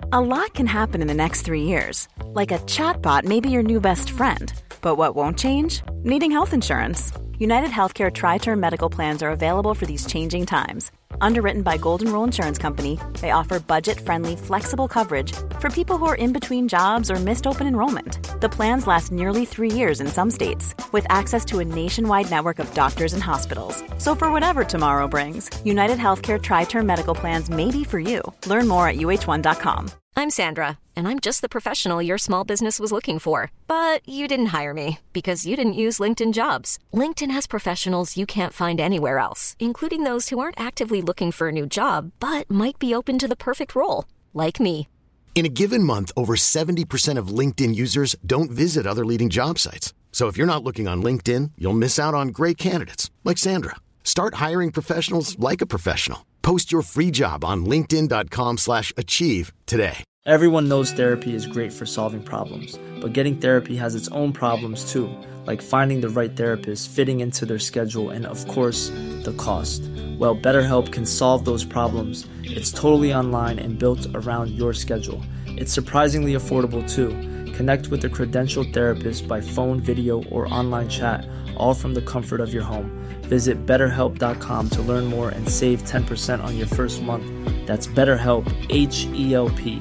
A lot can happen in the next 3 years. Like a chatbot may be your new best friend. But what won't change? Needing health insurance. United Healthcare Tri-Term Medical Plans are available for these changing times. Underwritten by Golden Rule Insurance Company, they offer budget-friendly, flexible coverage for people who are in between jobs or missed open enrollment. The plans last nearly 3 years in some states, with access to a nationwide network of doctors and hospitals. So for whatever tomorrow brings, United Healthcare Tri-Term Medical Plans may be for you. Learn more at uh1.com. I'm Sandra, and I'm just the professional your small business was looking for. But you didn't hire me because you didn't use LinkedIn Jobs. LinkedIn has professionals you can't find anywhere else, including those who aren't actively looking for a new job, but might be open to the perfect role, like me. In a given month, over 70% of LinkedIn users don't visit other leading job sites. So if you're not looking on LinkedIn, you'll miss out on great candidates like Sandra. Start hiring professionals like a professional. Post your free job on linkedin.com/achieve today. Everyone knows therapy is great for solving problems, but getting therapy has its own problems too, like finding the right therapist, fitting into their schedule, and of course, the cost. Well, BetterHelp can solve those problems. It's totally online and built around your schedule. It's surprisingly affordable too. Connect with a credentialed therapist by phone, video, or online chat, all from the comfort of your home. Visit BetterHelp.com to learn more and save 10% on your first month. That's BetterHelp, H-E-L-P.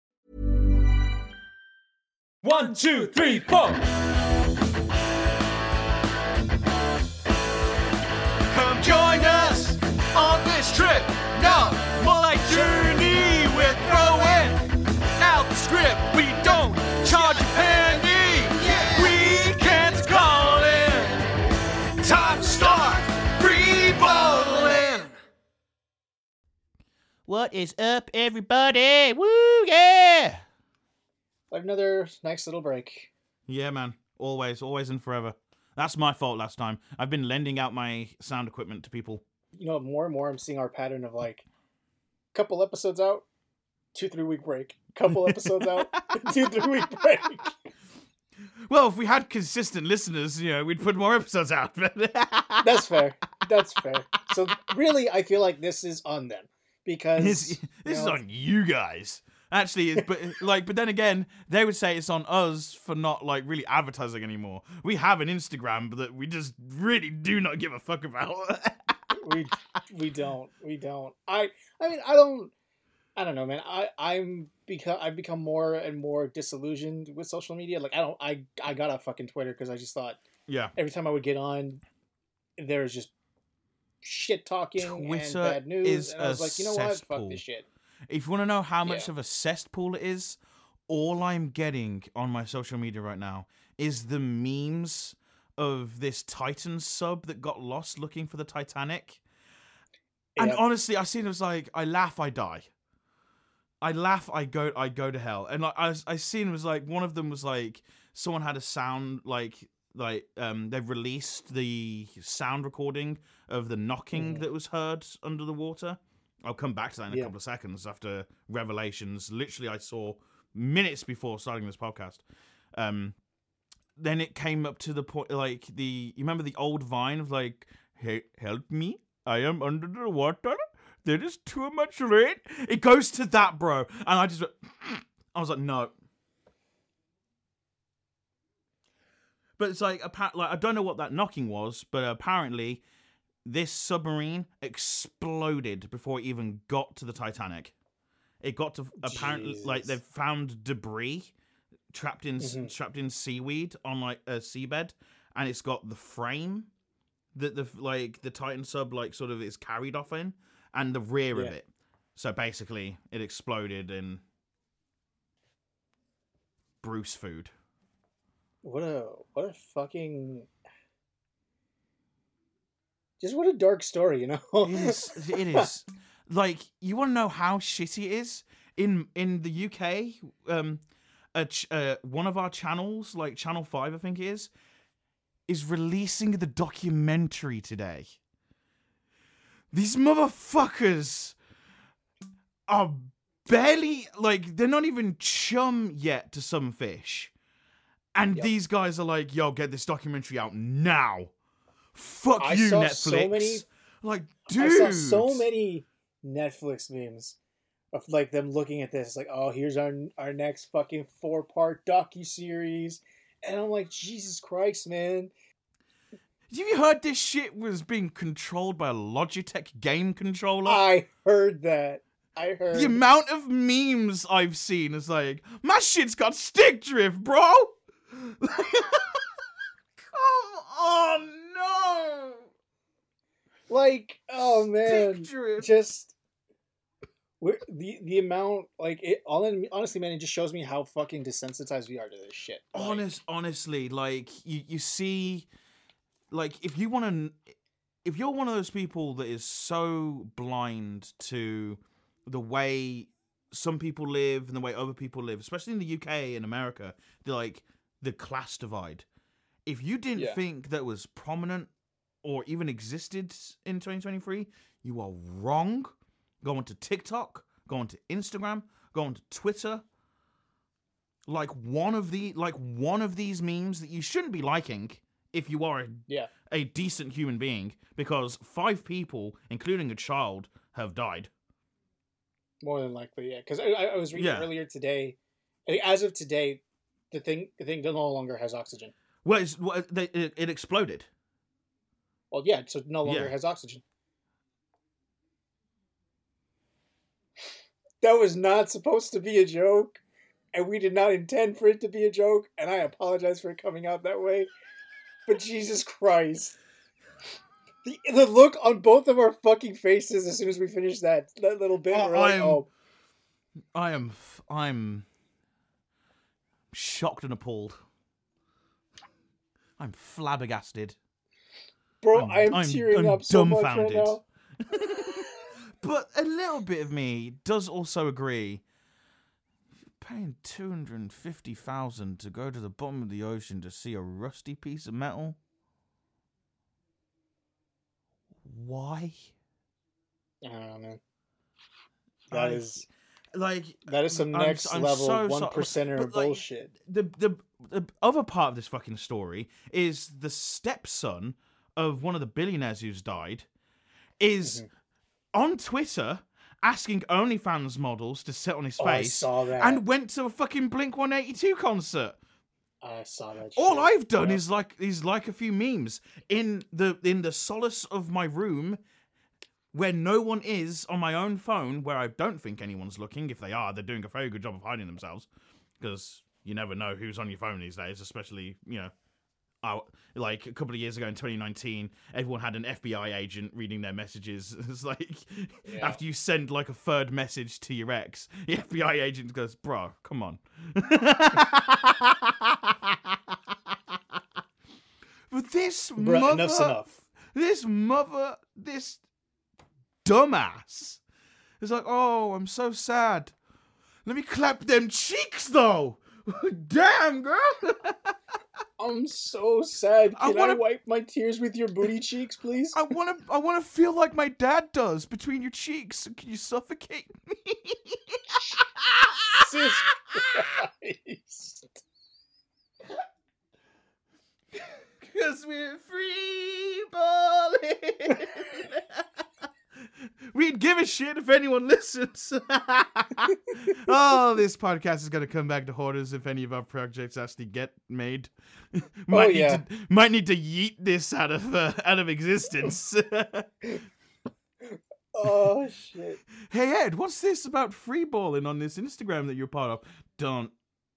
1, 2, 3, 4. Come join us on this trip. No, more like journey. We're throwing out the script. We don't charge a penny. Weekends calling. Time to start free balling. What is up, everybody? Woo, yeah! Another nice little break. Yeah, man. Always and forever. That's my fault last time. I've been lending out my sound equipment to people. You know, more and more I'm seeing our pattern of like, couple episodes out, 2-3 week break. Couple episodes out, 2-3 week break. Well, if we had consistent listeners, you know, we'd put more episodes out. That's fair. That's fair. So really, I feel like this is on them because this is on you guys. Actually, but then again, they would say it's on us for not like really advertising anymore. We have an Instagram that we just really do not give a fuck about. we don't. I mean, I don't know, man. I've become more and more disillusioned with social media. Like I got a fucking Twitter because I just thought, yeah, every time I would get on, there's just shit talking and bad news, and I was like, you know what, fuck this shit. If you want to know how much of a cesspool it is, all I'm getting on my social media right now is the memes of this Titan sub that got lost looking for the Titanic. And honestly, I seen it was like, I laugh, I die. I laugh, I go to hell. And like I seen it was like, one of them was like, someone had a sound they've released the sound recording of the knocking that was heard under the water. I'll come back to that in a couple of seconds after revelations. Literally, I saw minutes before starting this podcast. Then it came up to the point, like you remember the old Vine of like, hey, help me, I am under the water. There is too much rain. It goes to that, bro. And I was like, no. But it's like I don't know what that knocking was, but apparently this submarine exploded before it even got to the Titanic. It got to apparently like they've found debris trapped in seaweed on like a seabed, and it's got the frame that the Titan sub like sort of is carried off in, and the rear of it. So basically, it exploded in Bruce food. What a fucking. Just what a dark story, you know? It is. Like, you want to know how shitty it is? In the UK, one of our channels, like Channel 5, I think it is releasing the documentary today. These motherfuckers are barely, like, they're not even chum yet to some fish. And these guys are like, yo, get this documentary out now. Fuck I you, saw Netflix. So many, like, dude. I saw so many Netflix memes of like them looking at this like, oh, here's our next fucking 4-part docuseries, and I'm like, Jesus Christ, man. Have you heard this shit was being controlled by a Logitech game controller? I heard that. The amount of memes I've seen is like, my shit's got stick drift, bro! Come on, no! Like, oh man, Stick drift. just the amount, like, it. Honestly, man, it just shows me how fucking desensitized we are to this shit. Like, Honestly, like, you see, like, if you're one of those people that is so blind to the way some people live and the way other people live, especially in the UK and America, the class divide. If you didn't think that was prominent or even existed in 2023, you are wrong. Go onto TikTok, go onto Instagram, go onto Twitter. Like one of these memes that you shouldn't be liking if you are a decent human being, because 5 people, including a child, have died. more than likely, yeah. Because I was reading earlier today. I think as of today, the thing no longer has oxygen. Well, it exploded. Well, yeah, so it no longer has oxygen. That was not supposed to be a joke, and we did not intend for it to be a joke, and I apologize for it coming out that way. But Jesus Christ. The look on both of our fucking faces as soon as we finished that little bit, we're like, I'm shocked and appalled. I'm flabbergasted. Bro, I'm tearing up so much right now. But a little bit of me does also agree. Paying $250,000 to go to the bottom of the ocean to see a rusty piece of metal. Why? I don't know, man. That is some I'm next level so 1%er bullshit. The other part of this fucking story is the stepson of one of the billionaires who's died is on Twitter asking OnlyFans models to sit on his face. I saw that. And went to a fucking Blink-182 concert. I saw that shit. All I've done is like a few memes in the solace of my room where no one is on my own phone, where I don't think anyone's looking. If they are, they're doing a very good job of hiding themselves, because you never know who's on your phone these days, especially, like a couple of years ago in 2019, everyone had an FBI agent reading their messages. It's like, after you send like a third message to your ex, the FBI agent goes, bro, come on. But this dumbass is like, oh, I'm so sad. Let me clap them cheeks, though. Damn, girl. I'm so sad. Can I wipe my tears with your booty cheeks, please? I wanna feel like my dad does between your cheeks. Can you suffocate me? Jesus Christ. Because we're free balling. We'd give a shit if anyone listens. Oh, this podcast is going to come back to hoarders if any of our projects actually get made. Might need to yeet this out of existence. Oh, shit. Hey, Ed, what's this about freeballing on this Instagram that you're part of? Don't.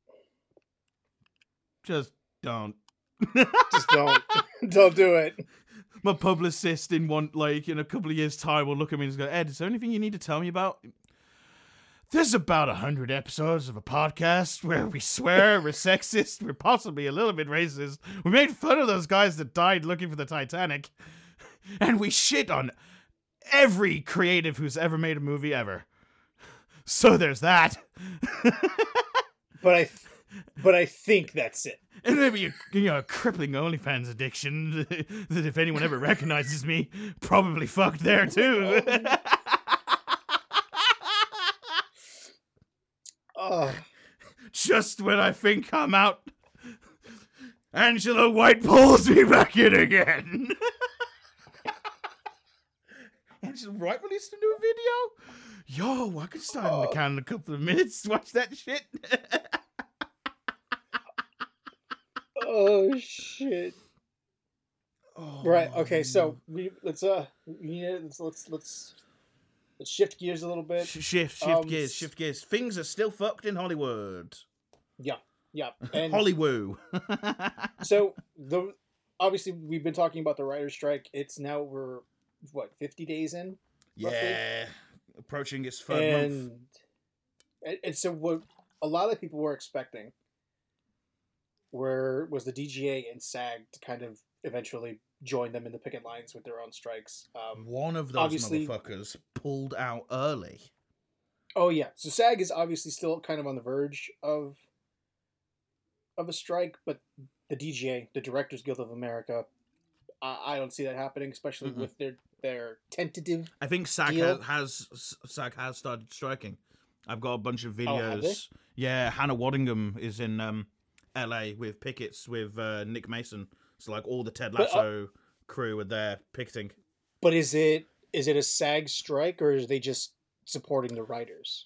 Just don't. Just don't. Don't do it. My publicist in a couple of years' time will look at me and go, Ed, is there anything you need to tell me about? There's about 100 episodes of a podcast where we swear, we're sexist, we're possibly a little bit racist. We made fun of those guys that died looking for the Titanic. And we shit on every creative who's ever made a movie ever. So there's that. But I think that's it. And maybe a crippling OnlyFans addiction that if anyone ever recognizes me, probably fucked there too. Oh. Just when I think I'm out, Angela White pulls me back in again. Angela White released a new video? Yo, I could start in the can in a couple of minutes to watch that shit. Oh shit! Oh, Right. Okay. So let's shift gears a little bit. Shift gears. Things are still fucked in Hollywood. Yeah. And Hollywood. so obviously we've been talking about the writer's strike. We're 50 days in. Yeah, approaching its third month. And so what a lot of people were expecting was the DGA and SAG to kind of eventually join them in the picket lines with their own strikes. One of those motherfuckers pulled out early. Oh yeah, so SAG is obviously still kind of on the verge of a strike, but the DGA, the Directors Guild of America, I don't see that happening, especially with their tentative. I think SAG deal. has started striking. I've got a bunch of Oh, have they? videos. Yeah, Hannah Waddingham is in LA with pickets with Nick Mason. So like all the Ted Lasso crew are there picketing. But is it a SAG strike, or is they just supporting the writers?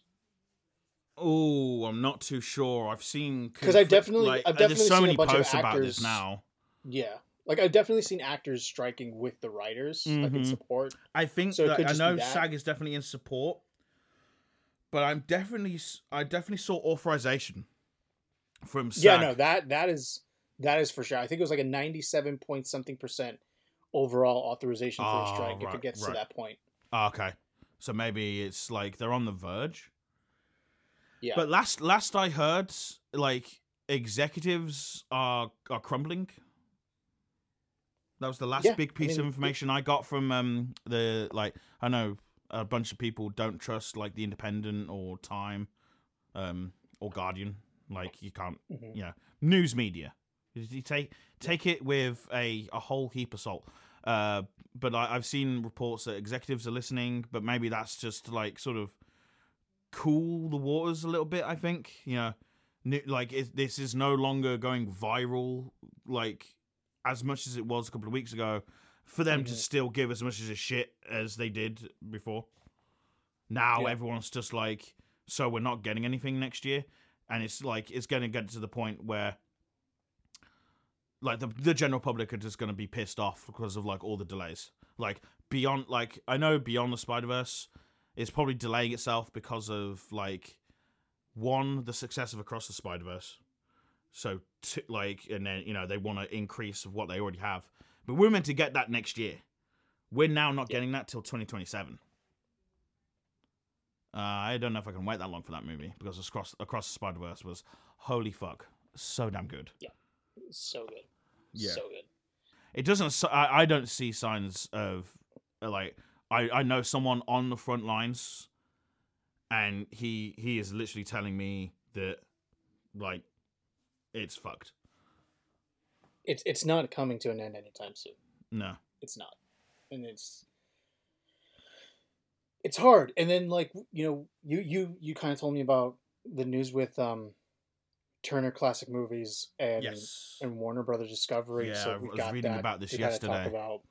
Oh, I'm not too sure. I've seen Because I've definitely there's so seen many a bunch posts of about actors, this now. Yeah, like I've definitely seen actors striking with the writers, like in support. I think So it could I just know be that. SAG is definitely in support, but I definitely saw authorization from SAG. Yeah, no, that is for sure. I think it was like a 97 point something% overall authorization for a strike if it gets to that point. Oh, okay, so maybe it's like they're on the verge. Yeah, But last I heard, like executives are crumbling. That was the last big piece of information I got from the I know a bunch of people don't trust like the Independent or Time, or Guardian. Like you can't, news media. You take it with a whole heap of salt. But I've seen reports that executives are listening, but maybe that's just to like sort of cool the waters a little bit. I think this is no longer going viral like as much as it was a couple of weeks ago. For them to still give as much as a shit as they did before. Now everyone's just like, so we're not getting anything next year, and it's like it's going to get to the point where like the general public are just going to be pissed off because of like all the delays. Like beyond, like I know Beyond the Spider-Verse is probably delaying itself because of like one, the success of Across the Spider-Verse. So and then they want to increase what they already have, but we're meant to get that next year. We're now not getting that till 2027. I don't know if I can wait that long for that movie because Across the Spider-Verse was holy fuck, so damn good. Yeah, so good. Yeah. So good. It doesn't. I don't see signs of like. I know someone on the front lines, and he is literally telling me that like it's fucked. It's not coming to an end anytime soon. No, it's not, and it's hard. And then like you kind of told me about the news with Turner Classic Movies and Warner Brothers Discovery. Yeah, so I was reading about this yesterday.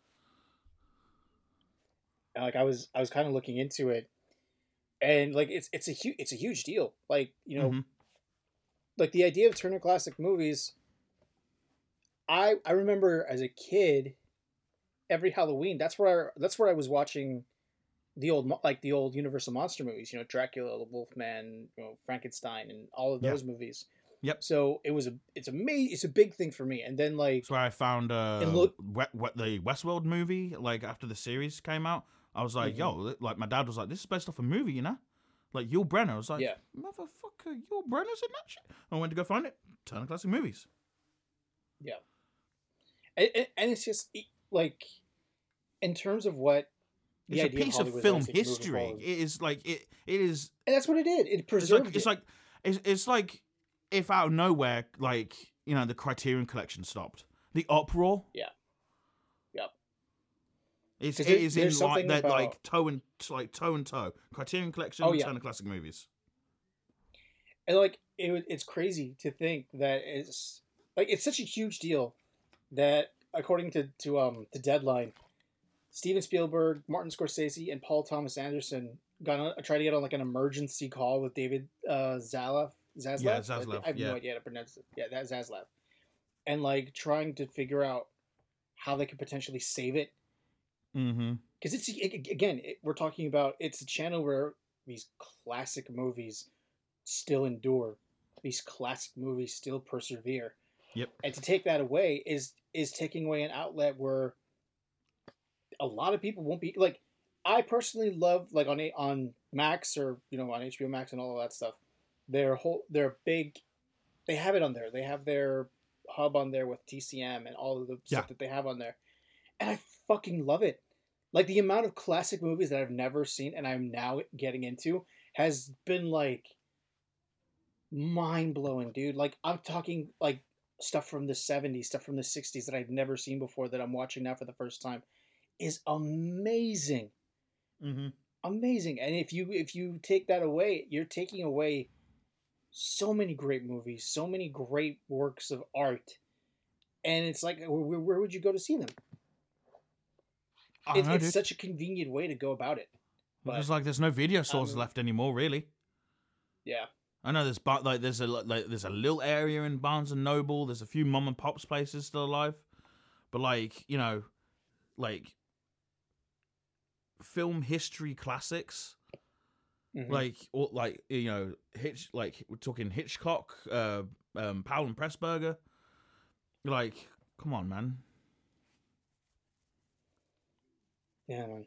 And like I was kind of looking into it, and like it's a huge deal. Like like the idea of Turner Classic Movies. I remember as a kid, every Halloween that's where I was watching the old Universal monster movies. Dracula, the Wolfman, Frankenstein, and all of those movies. Yep. So it's a big thing for me. And then like that's where I found the Westworld movie. Like after the series came out, I was like, yo, like my dad was like, this is based off a movie, like Yul Brynner. I was like, motherfucker, Yul Brynner's in that shit. I went to go find it. Turner Classic Movies. Yeah. And it's just like in terms of what the it's idea a piece of film history. It is like it is, and that's what it did. It preserved. It's like if out of nowhere, like the Criterion Collection stopped, the uproar. Yeah. Yep. It is in like that, like toe and toe. Criterion Collection, Turner Classic Movies. And like it's crazy to think that it's like it's such a huge deal that according to Deadline, Steven Spielberg, Martin Scorsese, and Paul Thomas Anderson tried to get on like an emergency call with David Zaslav. Yeah, Zaslav. I have no idea how to pronounce it. Yeah, that's Zaslav. And like trying to figure out how they could potentially save it. Mm-hmm. Because we're talking about, it's a channel where these classic movies still endure. These classic movies still persevere. Yep. And to take that away is taking away an outlet where a lot of people won't be like. I personally love like on Max or on HBO Max and all of that stuff. Their big, they have it on there. They have their hub on there with TCM and all of the stuff that they have on there, and I fucking love it. Like the amount of classic movies that I've never seen and I'm now getting into has been like mind blowing, dude. Like I'm talking like stuff from the 70s, stuff from the 60s that I'd never seen before that I'm watching now for the first time is amazing. Mm-hmm. Amazing. And if you take that away, you're taking away so many great movies, so many great works of art. And it's like, where would you go to see them? It's such a convenient way to go about it. Because like there's no video stores left anymore, really. Yeah. I know there's a little area in Barnes and Noble. There's a few mom and pops places still alive, but like film history classics, mm-hmm. we're talking Hitchcock, Powell and Pressburger. Like, come on, man. Yeah, man.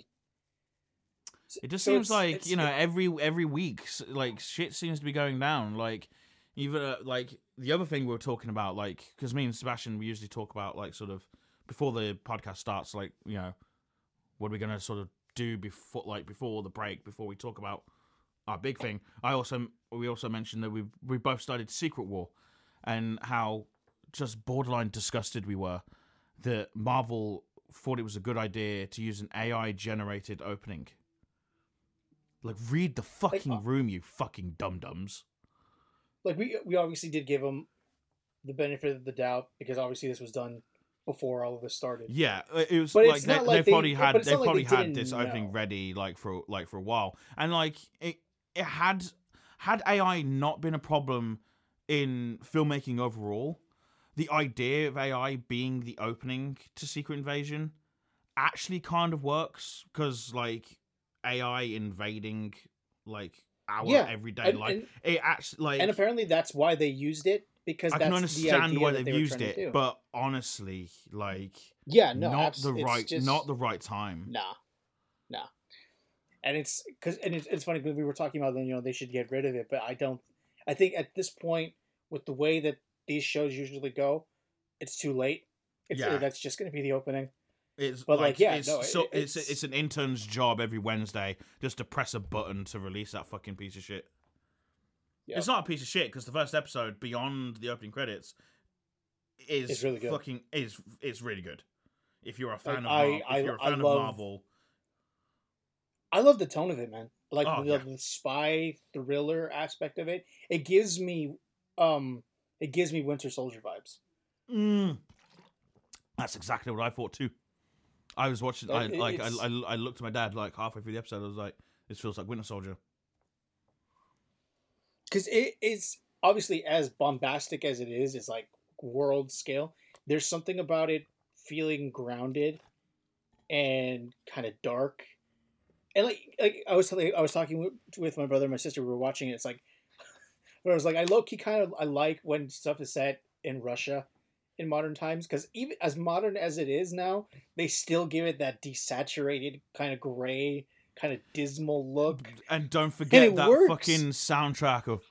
It just seems like every week, like shit seems to be going down. Like even like the other thing we were talking about, like because me and Sebastian we usually talk about like sort of before the podcast starts, like what are we gonna sort of do before the break, before we talk about our big thing. We also mentioned that we both started Secret War, and how just borderline disgusted we were that Marvel thought it was a good idea to use an AI generated opening. Like, read the fucking room, you fucking dum-dums. Like, we obviously did give them the benefit of the doubt, because obviously this was done before all of this started. Yeah, it was but like they probably had this opening ready for a while. And like it had AI not been a problem in filmmaking overall, the idea of AI being the opening to Secret Invasion actually kind of works, because like AI invading like our everyday life. It actually like, and apparently that's why they used it, because I that's can understand why they've used it, but honestly, like not the right time. Nah. And it's funny because we were talking about they should get rid of it, but I think at this point with the way that these shows usually go, it's too late. That's just going to be the opening. It's an intern's job every Wednesday just to press a button to release that fucking piece of shit. Yep. It's not a piece of shit because the first episode, beyond the opening credits, is really good. It's really good. If you're a fan of Marvel, I love the tone of it, man. Like the spy thriller aspect of it. It gives me Winter Soldier vibes. That's exactly what I thought too. I was watching. I looked at my dad like halfway through the episode. I was like, "This feels like Winter Soldier." Because it's obviously as bombastic as it is. It's like world scale. There's something about it feeling grounded and kind of dark. And like I was talking with my brother and my sister. We were watching it. It's like, where I was like, I low key I like when stuff is set in Russia in modern times, because even as modern as it is now, they still give it that desaturated kind of gray, kind of dismal look. And don't forget that fucking soundtrack of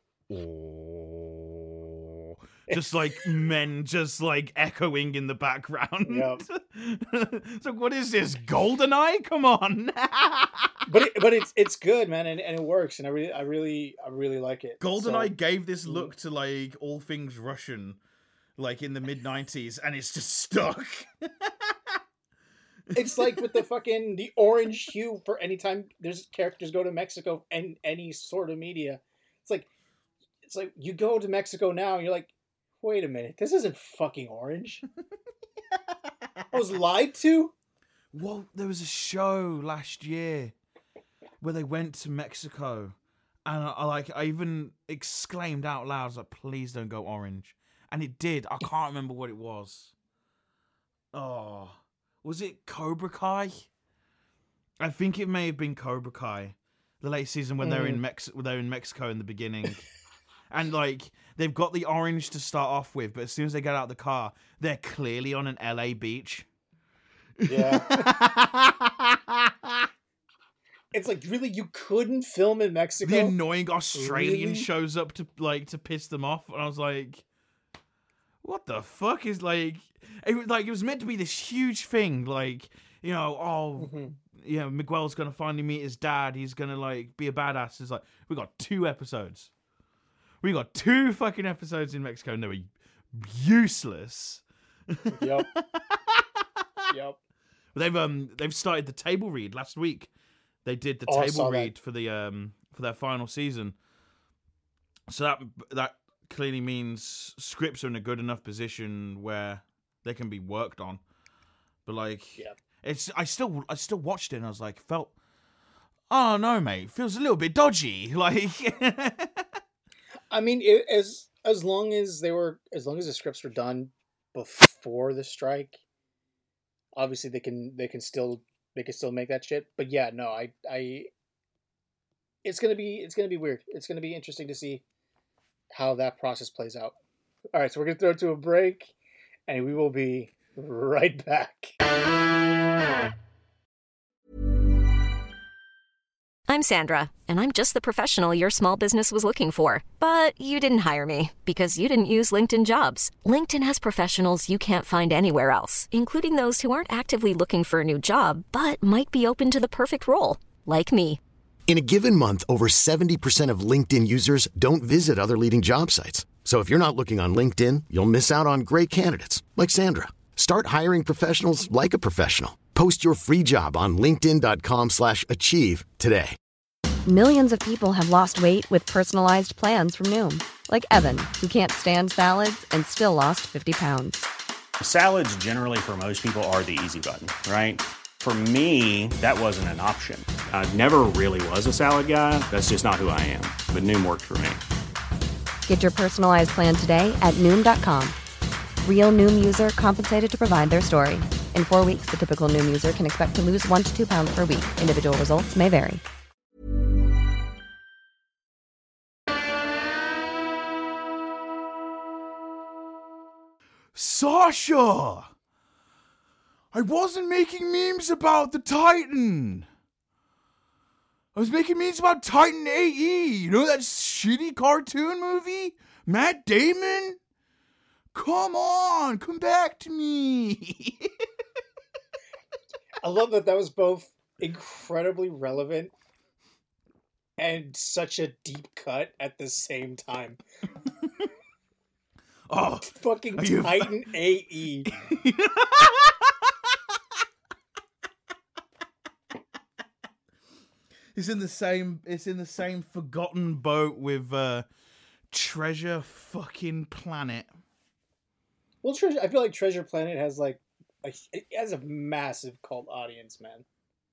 just like men just like echoing in the background. Yep. So what is this, GoldenEye? Come on. but it's good, man, and it works, and I really like it. GoldenEye gave this look to like all things Russian, like in the mid-90s, and it's just stuck. It's like with the orange hue for any time there's characters go to Mexico and any sort of media. It's like you go to Mexico now and you're like, wait a minute, this isn't fucking orange. I was lied to. Well, there was a show last year where they went to Mexico, and I even exclaimed out loud, I was like, please don't go orange. And it did. I can't remember what it was. Oh, was it Cobra Kai? I think it may have been Cobra Kai, the late season when they're in Mexico in the beginning. And like they've got the orange to start off with, but as soon as they get out of the car, they're clearly on an LA beach. Yeah. It's like, really, you couldn't film in Mexico? The annoying Australian Really? shows up to piss them off, and I was like, what the fuck is it was meant to be this huge thing, like, you know, Miguel's gonna finally meet his dad, he's gonna like be a badass. It's like, we got 2 episodes. We got 2 fucking episodes in Mexico, and they were useless. Yep. Yep. They've started the table read last week. They did the I table saw read for their final season. So that clearly means scripts are in a good enough position where they can be worked on. But like, I still watched it and I was like, oh no, mate, feels a little bit dodgy. Like, I mean, as long as the scripts were done before the strike, obviously they can still make that shit. But yeah, no, it's gonna be weird. It's gonna be interesting to see how that process plays out. All right, so we're gonna throw it to a break, and we will be right back. I'm Sandra, and I'm just the professional your small business was looking for. But you didn't hire me because you didn't use LinkedIn Jobs. LinkedIn has professionals you can't find anywhere else, including those who aren't actively looking for a new job, but might be open to the perfect role, like me. In a given month, over 70% of LinkedIn users don't visit other leading job sites. So if you're not looking on LinkedIn, you'll miss out on great candidates like Sandra. Start hiring professionals like a professional. Post your free job on linkedin.com/achieve today. Millions of people have lost weight with personalized plans from Noom. Like Evan, who can't stand salads and still lost 50 pounds. Salads generally for most people are the easy button, right? For me, that wasn't an option. I never really was a salad guy. That's just not who I am. But Noom worked for me. Get your personalized plan today at Noom.com. Real Noom user compensated to provide their story. In 4 weeks, the typical Noom user can expect to lose 1 to 2 pounds per week. Individual results may vary. Sasha! I wasn't making memes about the Titan. I was making memes about Titan AE. You know that shitty cartoon movie? Matt Damon? Come on, come back to me. I love that was both incredibly relevant and such a deep cut at the same time. Oh, fucking Titan AE. It's in the same forgotten boat with Treasure fucking Planet. Well, I feel like Treasure Planet has it has a massive cult audience, man.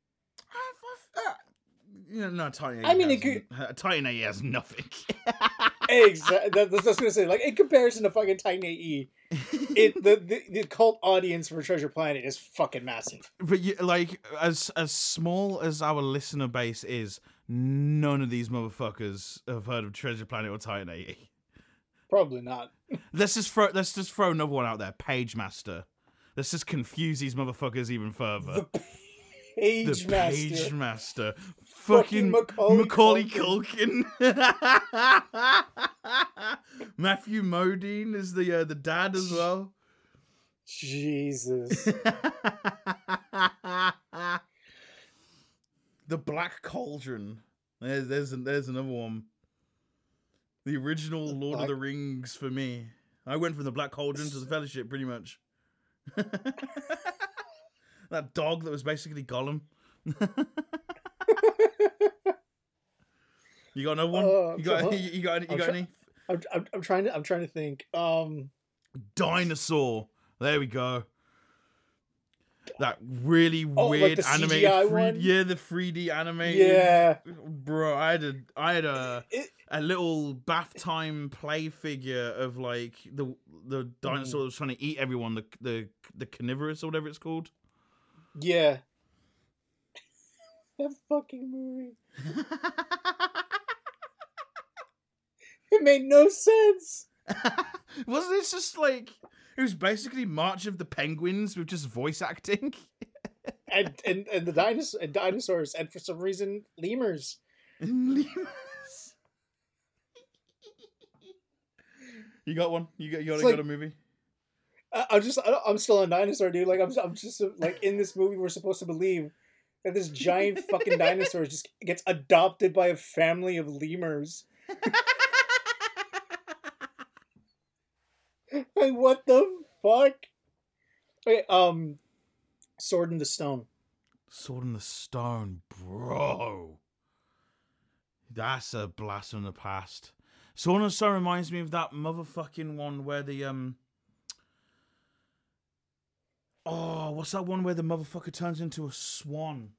No, Titan AE. I mean, Titan AE has nothing. Exactly. That's what I was gonna say. Like, in comparison to fucking Titan AE, the cult audience for Treasure Planet is fucking massive. But like, as small as our listener base is, none of these motherfuckers have heard of Treasure Planet or Titan AE. Probably not. Let's just throw another one out there. Page Master. Let's just confuse these motherfuckers even further. Page Master. Fucking Macaulay Culkin. Matthew Modine is the dad as well. Jesus. The Black Cauldron. There's another one. The original Lord of the Rings for me. I went from the Black Cauldron to the Fellowship, pretty much. That dog that was basically Gollum. You got another one? You got any? I'm trying to think. Dinosaur. There we go. That really weird like the animated CGI one? Yeah, the 3D animated. Yeah. Bro, I had a little bath time play figure of like the dinosaur that was trying to eat everyone, the carnivorous or whatever it's called. Yeah. That fucking movie. It made no sense. Wasn't it just like it was basically March of the Penguins with just voice acting? and the dinosaurs, and for some reason, lemurs. Lemurs. You got one? You got a movie? I'm still a dinosaur, dude. Like I'm just like in this movie, we're supposed to believe that this giant fucking dinosaur just gets adopted by a family of lemurs. Like, what the fuck? Okay, Sword in the Stone. Sword in the Stone, bro. That's a blast from the past. Sword in the Stone reminds me of that motherfucking one where the oh, what's that one where the motherfucker turns into a swan?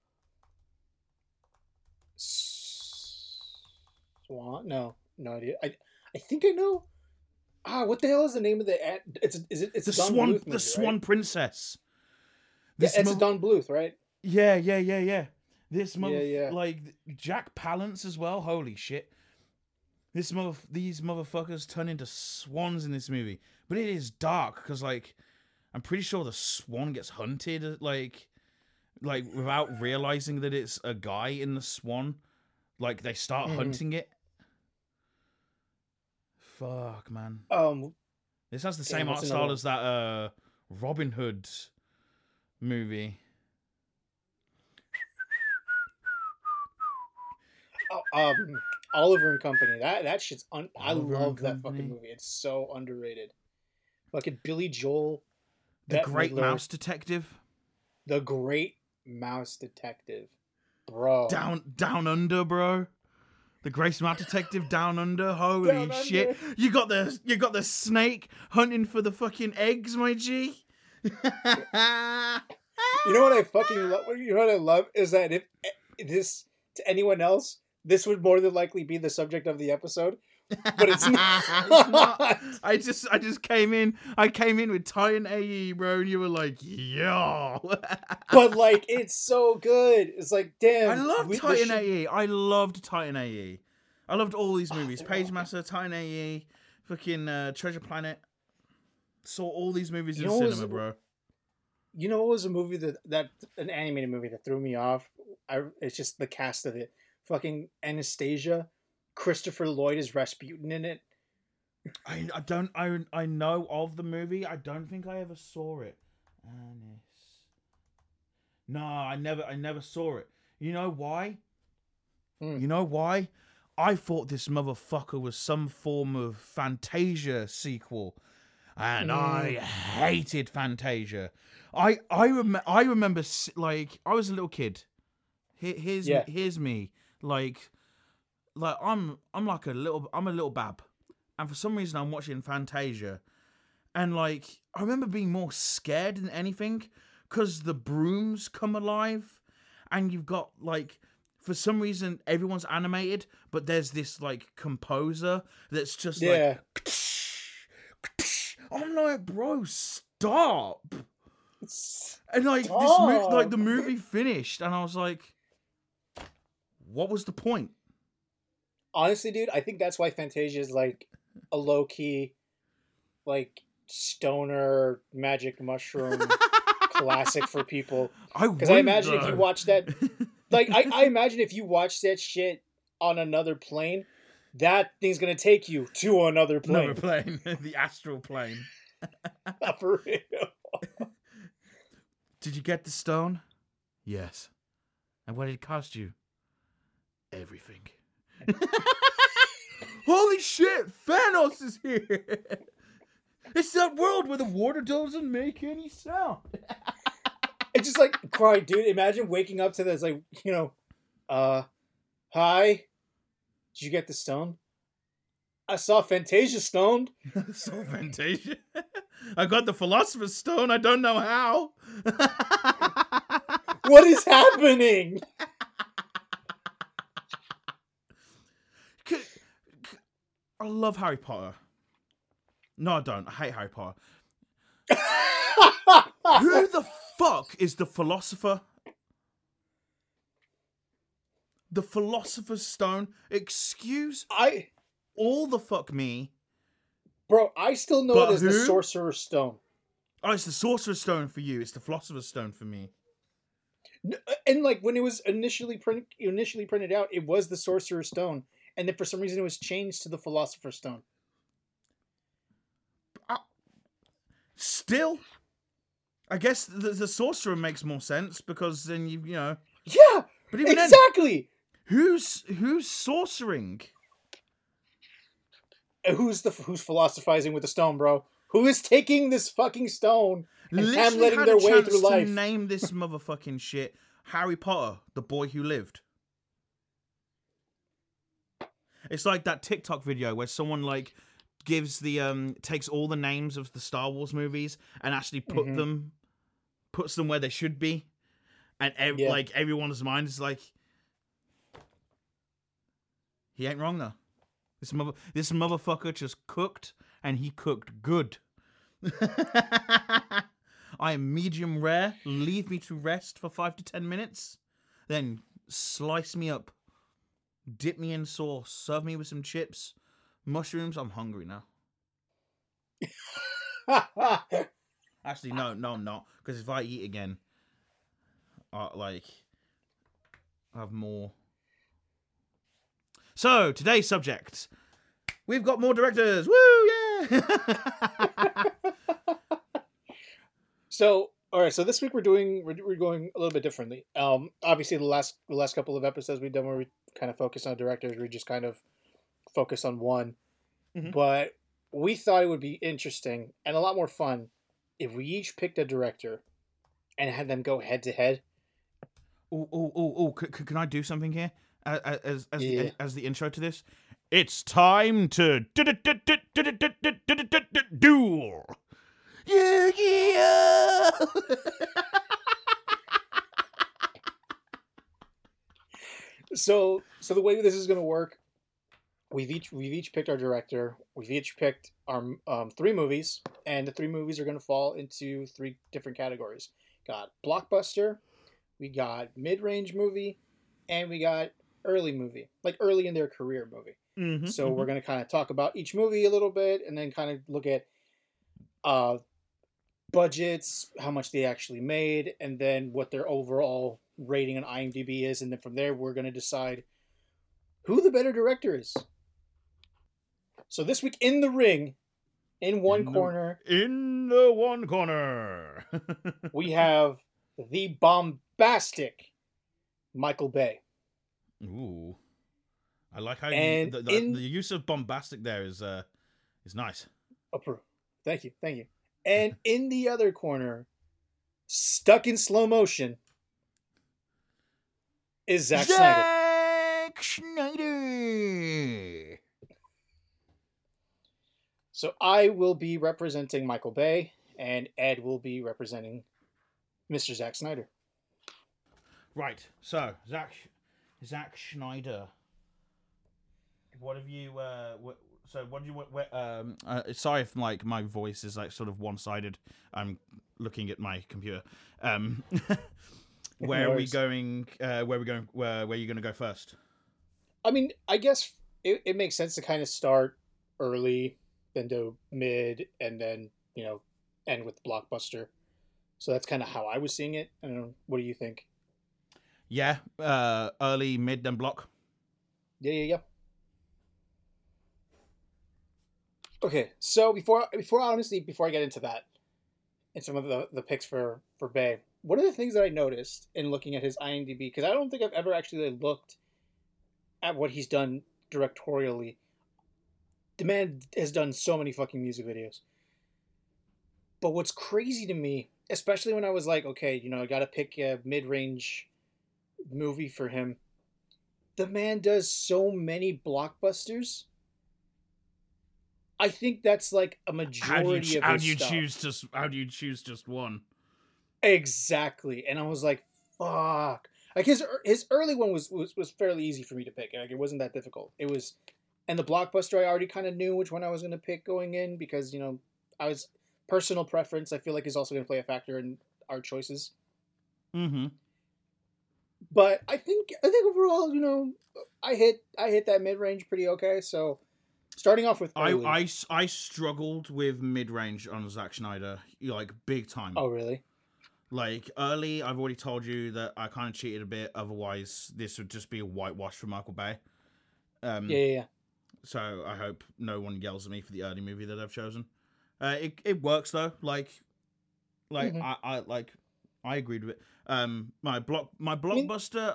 Swan? No idea. I think I know. What the hell is the name of the? It's the Don Swan, Bluth movie, the Swan right? Princess. Yeah, it's a Don Bluth, right? Yeah. This like Jack Palance as well. Holy shit! These motherfuckers turn into swans in this movie, but it is dark because like I'm pretty sure the swan gets hunted like without realizing that it's a guy in the swan. Like they start hunting it. Fuck, man. This has the same art style as that Robin Hood movie. Oliver and Company. That shit's I love that Company. fucking movie. It's so underrated. Fucking Billy Joel. The Great Mouse Detective. The Great Mouse Detective, bro. Down Under, bro. The Grace Mouse Detective Down Under. Holy Down shit! Under. You got the snake hunting for the fucking eggs, my G. You know what I fucking love? You know what I love is that if this to anyone else, this would more than likely be the subject of the episode, but it's not. It's not. I just came in. I came in with Titan AE, bro, and you were like, "Yo." But like, it's so good. It's like, damn. I love Titan AE. I loved Titan AE. I loved all these movies. Page Master, Titan AE, fucking Treasure Planet. Saw all these movies in cinema, bro. You know what was a movie that an animated movie that threw me off? It's just the cast of it. Fucking Anastasia. Christopher Lloyd is Rasputin in it. I know of the movie. I don't think I ever saw it. No, I never saw it. You know why? You know why? I thought this motherfucker was some form of Fantasia sequel. And I hated Fantasia. I remember like I was a little kid. Here's me. Like I'm a little bab. And for some reason I'm watching Fantasia. And like I remember being more scared than anything because the brooms come alive and you've got like for some reason everyone's animated, but there's this like composer that's just like I'm like, bro, stop. And like the movie finished and I was like, what was the point? Honestly, dude, I think that's why Fantasia is like a low-key, like stoner magic mushroom classic for people. Because I imagine if you watch that, like I imagine if you watch that shit on another plane, that thing's gonna take you to another plane. Another plane, the astral plane. For real. Did you get the stone? Yes. And what did it cost you? Everything. Holy shit! Thanos is here! It's that world where the water doesn't make any sound. It's just like, cry, dude. Imagine waking up to this, like, you know, hi? Did you get the stone? I saw Fantasia stoned. I saw Fantasia? I got the Philosopher's Stone. I don't know how. What is happening? I love Harry Potter. No, I don't. I hate Harry Potter. Who the fuck is the philosopher? The Philosopher's Stone? Excuse all the fuck me. Bro, I still know it as the Sorcerer's Stone. Oh, it's the Sorcerer's Stone for you. It's the Philosopher's Stone for me. And like when it was initially printed out, it was the Sorcerer's Stone, and then for some reason it was changed to the Philosopher's Stone. Still, I guess the Sorcerer makes more sense because then you know. Yeah, but even exactly. Then, who's sorcering? Who's philosophizing with the stone, bro? Who is taking this fucking stone and letting their way through life? To name this motherfucking shit Harry Potter, the boy who lived. It's like that TikTok video where someone like gives the takes all the names of the Star Wars movies and actually puts them where they should be, and like everyone's mind is like, he ain't wrong though. This motherfucker just cooked, and he cooked good. I am medium rare. Leave me to rest for 5 to 10 minutes. Then slice me up. Dip me in sauce. Serve me with some chips. Mushrooms. I'm hungry now. Actually, no, I'm not. Because if I eat again, I have more. So, today's subject. We've got more directors. Woo, yeah! So, all right. So this week we're going a little bit differently. Obviously the last couple of episodes we've done where we kind of focus on directors, we just kind of focus on one. Mm-hmm. But we thought it would be interesting and a lot more fun if we each picked a director and had them go head to head. Oh! Can I do something here as the intro to this? It's time to duel. Yeah. So the way this is going to work, we've each picked our director. We've each picked our 3 movies, and the 3 movies are going to fall into 3 different categories. Got blockbuster, we got mid-range movie, and we got early movie, like early in their career movie. So we're going to kind of talk about each movie a little bit, and then kind of look at budgets, how much they actually made, and then what their overall rating on IMDb is, and then from there we're going to decide who the better director is. So this week in the ring, in the one corner, we have the bombastic Michael Bay. Ooh, I like how the use of bombastic there is nice. Approved. Thank you. And in the other corner, stuck in slow motion, is Zack Snyder. So I will be representing Michael Bay, and Ed will be representing Mr. Zack Snyder. Right. So Zack Snyder. What have you? So what do you? Sorry if my voice is like sort of one-sided. I'm looking at my computer. Where are we going? Where are you going to go first? I mean, I guess it makes sense to kind of start early, then do mid, and then end with blockbuster. So that's kind of how I was seeing it. I don't know. What do you think? Yeah, early, mid, then block. Yeah. Okay, so before I get into that, and some of the picks for Bay, one of the things that I noticed in looking at his IMDb, because I don't think I've ever actually looked at what he's done directorially. The man has done so many fucking music videos. But what's crazy to me, especially when I was like, okay, I got to pick a mid-range movie for him. The man does so many blockbusters. I think that's like a majority of his stuff. How do you choose just one? Exactly. And I was like, fuck. Like his early one was fairly easy for me to pick. Like it wasn't that difficult. It was, and the blockbuster I already kind of knew which one I was going to pick going in because I was personal preference. I feel like is also going to play a factor in our choices. Mm-hmm. But I think overall, I hit that mid range pretty okay. So starting off with early. I struggled with mid range on Zack Snyder, like big time. Oh really? Like early, I've already told you that I kind of cheated a bit. Otherwise, this would just be a whitewash for Michael Bay. Yeah. So I hope no one yells at me for the early movie that I've chosen. It works though. Like Mm-hmm. I agreed with it. My blockbuster.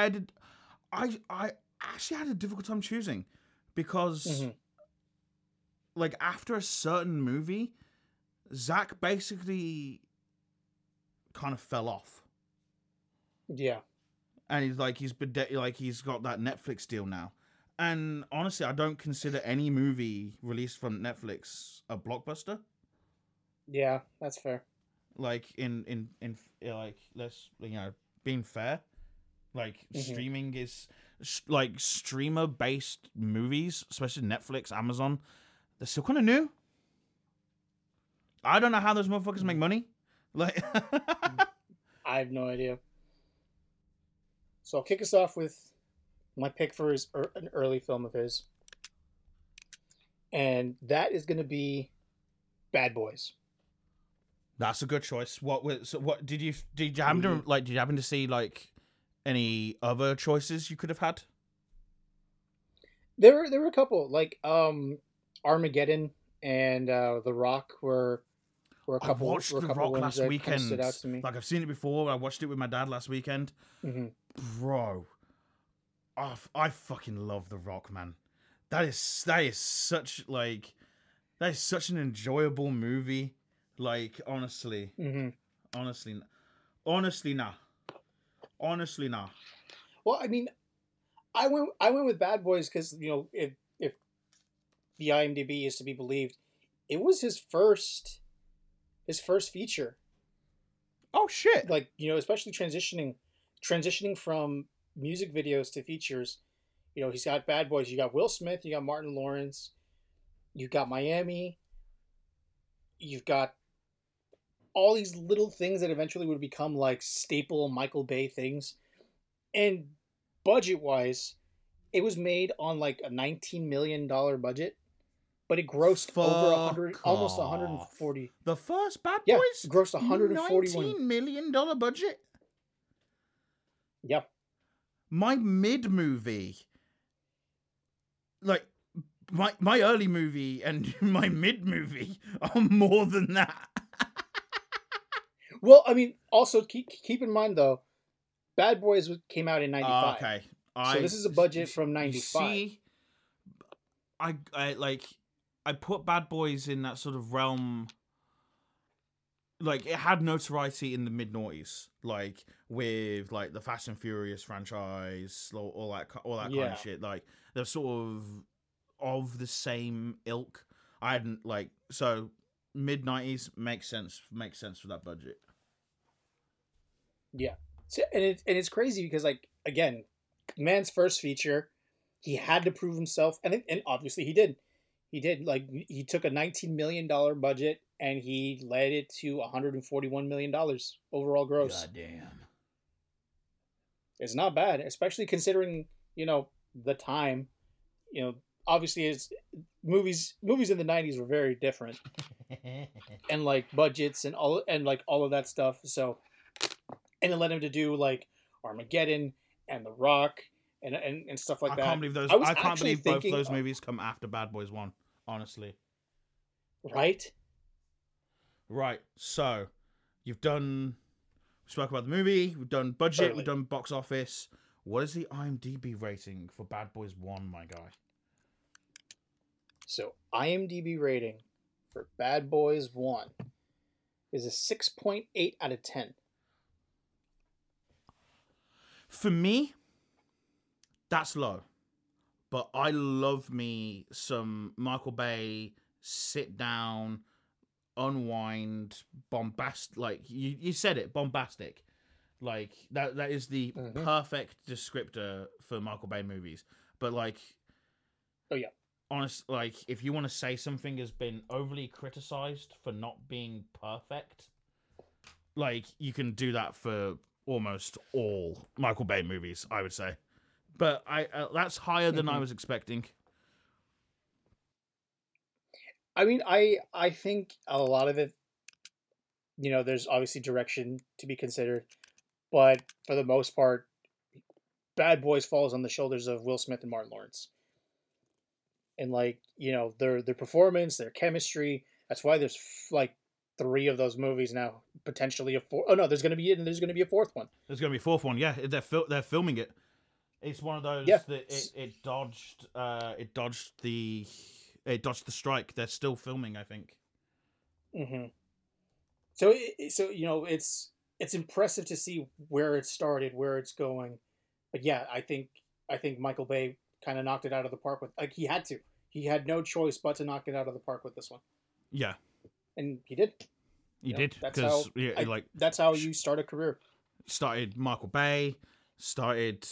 I actually had a difficult time choosing because like after a certain movie, Zach basically kind of fell off. Yeah. And he's got that Netflix deal now. And honestly, I don't consider any movie released from Netflix a blockbuster. Yeah, that's fair. Like in like let's being fair, like streaming is like streamer based movies, especially Netflix, Amazon. They're still kind of new. I don't know how those motherfuckers make money. Like, I have no idea. So I'll kick us off with my pick for an early film of his, and that is going to be Bad Boys. That's a good choice. What did you happen to see like any other choices you could have had? There were a couple like Armageddon and The Rock were a couple. I watched The Rock last weekend. Stood out to me. Like I've seen it before. I watched it with my dad last weekend. Mm-hmm. Bro, I fucking love The Rock, man. That is such an enjoyable movie. Like honestly, honestly, nah. Well, I mean, I went with Bad Boys because if the IMDb is to be believed, it was his first feature. Oh shit! Like especially transitioning from music videos to features. He's got Bad Boys. You got Will Smith. You got Martin Lawrence. You got Miami. You've got all these little things that eventually would become like staple Michael Bay things. And budget-wise, it was made on like a $19 million budget, but it grossed over 100, almost 140. The first Bad Boys? Yeah, it grossed 141. $19 million budget? Yep. My mid-movie, like, my early movie and my mid-movie are more than that. Well, I mean, also keep in mind though, Bad Boys came out in 95. Okay. So this is a budget from 95. See, I put Bad Boys in that sort of realm. Like it had notoriety in the mid-noughties, like with like the Fast and Furious franchise, all that kind of shit. Like they're sort of the same ilk. I hadn't so mid-90s makes sense for that budget. Yeah. So, and it's crazy because like again, man's first feature, he had to prove himself, and obviously he did. He did. Like he took a $19 million budget and he led it to $141 million overall gross. God damn. It's not bad, especially considering the time. Obviously, movies in the 90s were very different, and like budgets and all of that stuff. So, and it led him to do like Armageddon and The Rock and stuff like that. I can't believe both those movies come after Bad Boys 1. Honestly, right. So, we spoke about the movie. We've done budget. Early. We've done box office. What is the IMDb rating for Bad Boys 1, my guy? So IMDb rating for Bad Boys 1 is a 6.8 out of 10. For me, that's low. But I love me some Michael Bay sit down, unwind, bombast. Like you said it, bombastic. Like that is the perfect descriptor for Michael Bay movies. But like, oh yeah, honest, like if you want to say something has been overly criticized for not being perfect, like you can do that for almost all Michael Bay movies, I would say. But that's higher than I was expecting. I mean, I think a lot of it, there's obviously direction to be considered, but for the most part, Bad Boys falls on the shoulders of Will Smith and Martin Lawrence. And like, their performance, their chemistry, that's why there's like 3 of those movies now, potentially a 4. Oh no, there's going to be a 4th one. There's going to be a 4th one. Yeah, they're filming it. It's one of those that it dodged the strike. They're still filming, I think. Mm-hmm. So it's impressive to see where it started, where it's going. But yeah, I think Michael Bay kind of knocked it out of the park with, like, he had to. He had no choice but to knock it out of the park with this one. Yeah. And he did. He did. That's how that's how you start a career. Started Michael Bay. Started.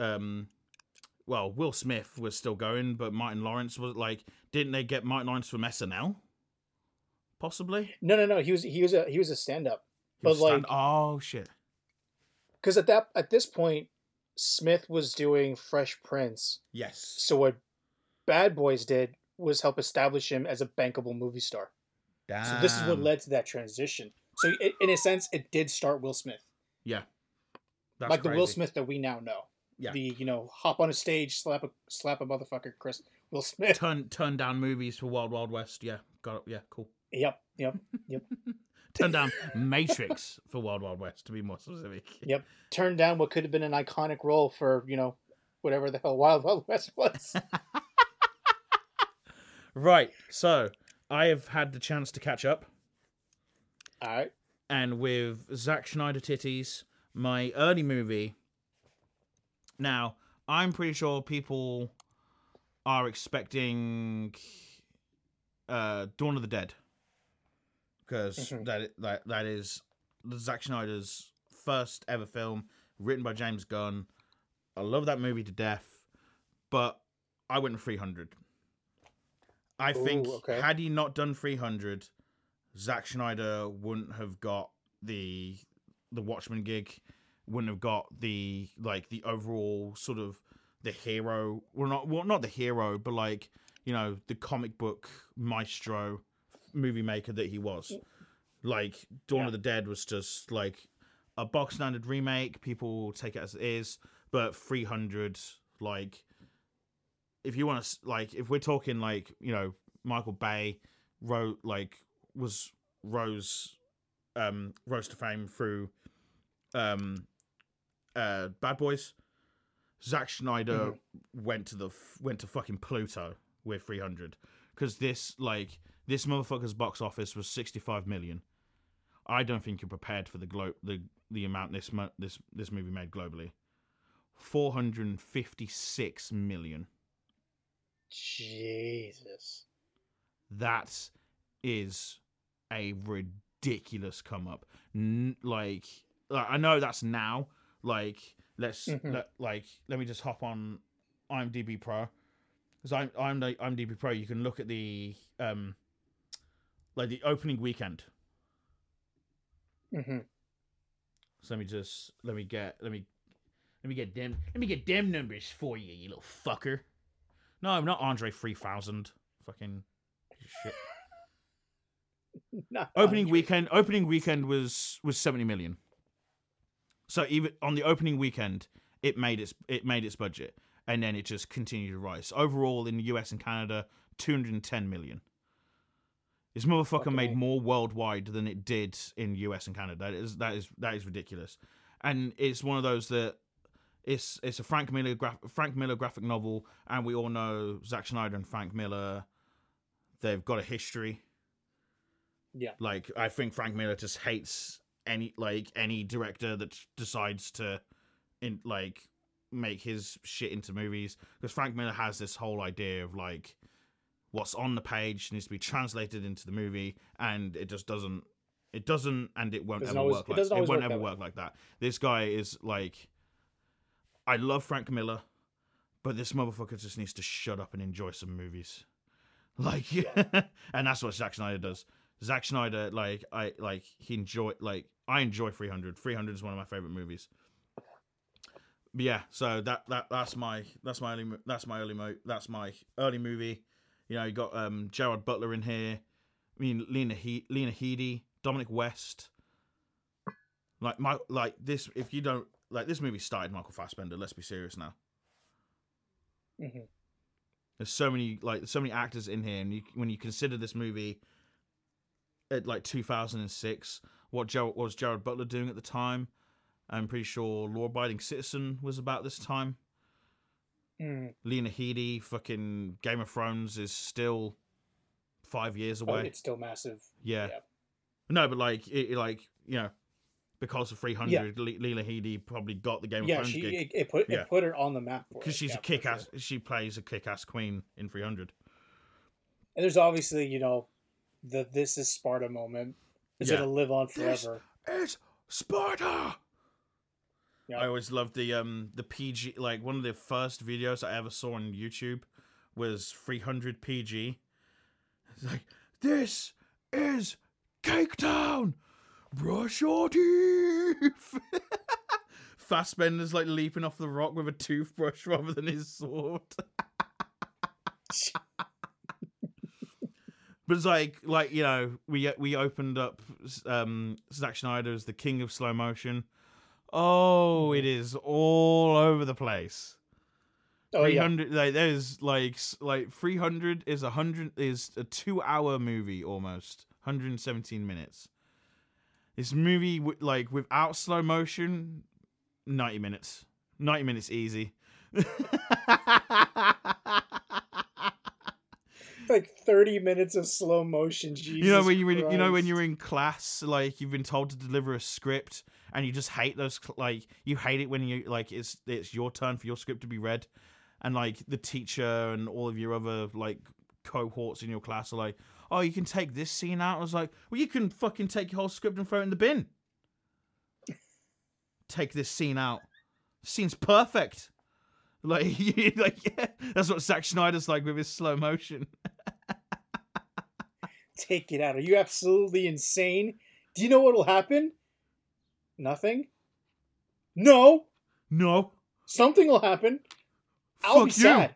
Will Smith was still going, but Martin Lawrence was like. Didn't they get Martin Lawrence from SNL? Possibly. No. He was a stand-up. But like, oh shit. Because at this point, Smith was doing Fresh Prince. Yes. So what Bad Boys did was help establish him as a bankable movie star. Damn. So this is what led to that transition. So in a sense, it did start Will Smith. Yeah. That's like crazy. The Will Smith that we now know. Yeah. The hop on a stage, slap a motherfucker, Will Smith. Turn down movies for Wild Wild West. Yeah. Got it. Yeah. Cool. Yep. Turn down Matrix for Wild Wild West, to be more specific. Yep. Turn down what could have been an iconic role for, whatever the hell Wild Wild West was. Right. So I have had the chance to catch up. All right. And with Zack Snyder titties, my early movie. Now, I'm pretty sure people are expecting Dawn of the Dead. Because that is Zack Snyder's first ever film, written by James Gunn. I love that movie to death, but I went 300. I think had he not done 300, Zack Snyder wouldn't have got the Watchmen gig, wouldn't have got the overall sort of the hero, not the hero, but the comic book maestro movie maker that he was. Like Dawn of the Dead was just like a box standard remake. People take it as it is, but 300, like, if you want to, like, if we're talking Michael Bay rose to fame through Bad Boys. Zack Snyder went to fucking Pluto with 300, because this motherfucker's box office was 65 million. I don't think you're prepared for the amount this movie made globally. 456 million. Jesus. That is a ridiculous come up. I know that's now. Like, let me just hop on IMDb Pro. Because I'm the IMDb Pro, you can look at the the opening weekend. Mm-hmm. So let me get them numbers for you, you little fucker. No, not Andre 3000. Fucking shit. Opening weekend was 70 million. So even on the opening weekend, it made its budget, and then it just continued to rise. Overall, in the US and Canada, 210 million. This motherfucker made more worldwide than it did in US and Canada. That is ridiculous, and it's one of those that it's a Frank Miller graphic novel, and we all know Zack Snyder and Frank Miller. They've got a history. Yeah, like I think Frank Miller just hates any director that decides to make his shit into movies, because Frank Miller has this whole idea of what's on the page needs to be translated into the movie, and it just doesn't. It doesn't, and it won't ever work. It won't ever work like that. This guy is like, I love Frank Miller, but this motherfucker just needs to shut up and enjoy some movies. Like, and that's what Zack Snyder does. Zack Snyder, I enjoy 300. 300 is one of my favorite movies. But yeah, so that's my early movie. You know, you got Gerard Butler in here. I mean, Lena Headey, Dominic West. This. If you don't like this movie, started Michael Fassbender. Let's be serious now. Mm-hmm. There's so many actors in here, and when you consider this movie at 2006, what was Gerard Butler doing at the time? I'm pretty sure Law Abiding Citizen was about this time. Lena Headey, fucking Game of Thrones is still 5 years away. It's still massive. Yeah. No, but because of 300, Lena Headey probably got the Game of Thrones gig. It put her on the map because she's a kick-ass. Sure. She plays a kick-ass queen in 300. And there's obviously, the "This is Sparta" moment. It's gonna live on forever. This is Sparta. Yep. I always loved the PG. Like, one of the first videos I ever saw on YouTube was 300 PG. It's like, this is Cake Town. Brush your teeth. Fassbender's leaping off the rock with a toothbrush rather than his sword. But it's we opened up Zack Snyder as the king of slow motion. Oh, it is all over the place. 300, there's 300 is a 2-hour movie almost, 117 minutes. This movie, without slow motion, 90 minutes. 90 minutes easy. 30 minutes of slow motion. Jesus when you're in class, you've been told to deliver a script, and you just hate those. You hate it when you it's your turn for your script to be read, and the teacher and all of your other cohorts in your class are like, oh, you can take this scene out. I was like, well, you can fucking take your whole script and throw it in the bin. Take this scene out. Scene's perfect. That's what Zack Snyder's like with his slow motion. Take it out. Are you absolutely insane? Do you know what'll happen? Nothing? No. Something will happen. I'll be sad.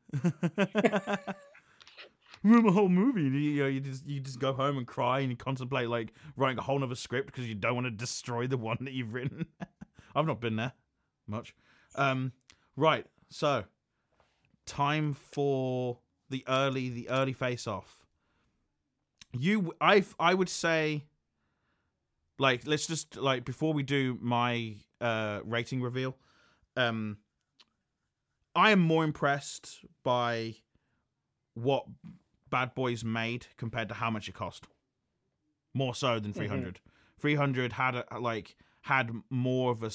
Remember the whole movie. You just go home and cry and you contemplate writing a whole nother script because you don't want to destroy the one that you've written. I've not been there much. Right, so time for the early face-off. I would say, let's just before we do my rating reveal, I am more impressed by what Bad Boys made compared to how much it cost. More so than 300. 300 had more of a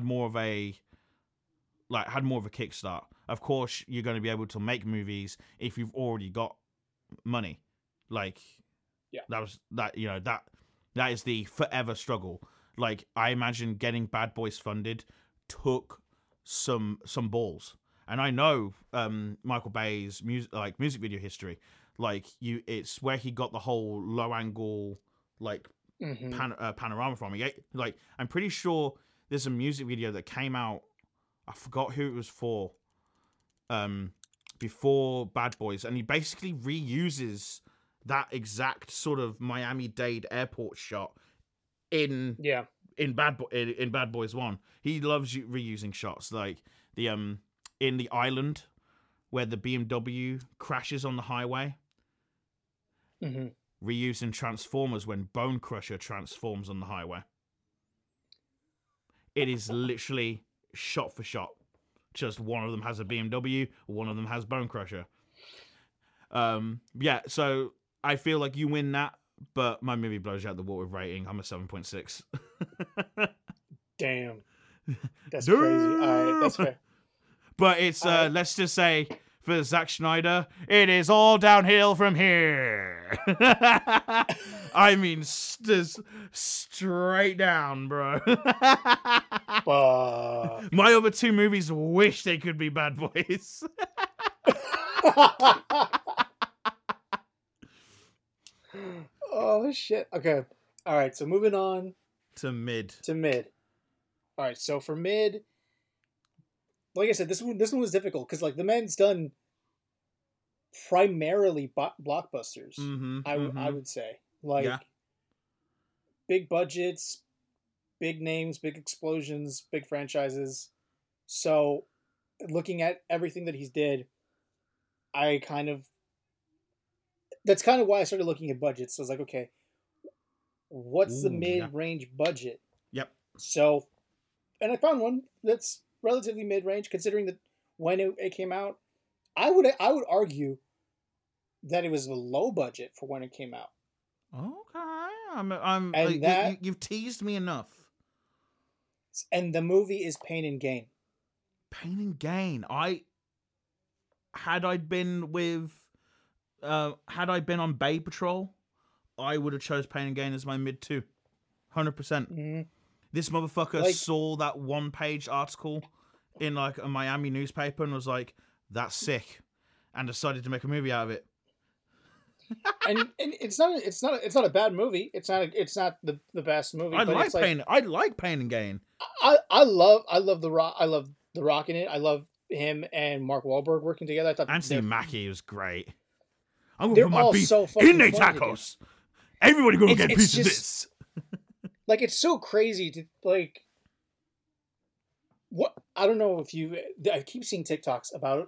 kickstart. Of course, you're going to be able to make movies if you've already got money. That is the forever struggle. I imagine getting Bad Boys funded took some balls. And I know Michael Bay's music video history. It's where he got the whole low angle panorama from. I'm pretty sure there's a music video that came out. I forgot who it was for. Before Bad Boys, and he basically reuses that exact sort of Miami-Dade airport shot in Bad Boys 1. He loves reusing shots in The Island, where the BMW crashes on the highway. Reused in Transformers when Bone Crusher transforms on the highway. It is literally shot for shot. Just one of them has a BMW, one of them has Bone Crusher. So I feel like you win that, but my movie blows you out the water with rating. I'm a 7.6. Damn. That's crazy. All right, that's fair. But it's, let's just say, for Zack Schneider, it is all downhill from here. I mean, just straight down, bro. My other two movies wish they could be Bad Boys. Oh shit. Okay. All right. So moving on to mid. All right. So for mid, like I said, this one was difficult because like the man's done primarily blockbusters. I would say like big budgets, big names, big explosions, big franchises. So looking at everything that he's did, that's kind of why I started looking at budgets. So I was like, okay, what's the mid-range budget? Yep. So, and I found one that's relatively mid-range, considering that when it came out, I would argue that it was a low budget for when it came out. Okay, you've teased me enough. And the movie is Pain and Gain. Pain and Gain. Had I been on Bay Patrol, I would have chose Pain and Gain as my mid 2. 100%. This motherfucker saw that one-page article in like a Miami newspaper and was like, "That's sick," and decided to make a movie out of it. and it's not a bad movie. It's not the best movie. I like Pain and Gain. I love The Rock. I love The Rock in it. I love him and Mark Wahlberg working together. I thought Anthony Mackie was great. I'm gonna put my beef in they tacos. Together. Everybody gonna get a piece of this. Like, it's so crazy to like. What I don't know if I keep seeing TikToks about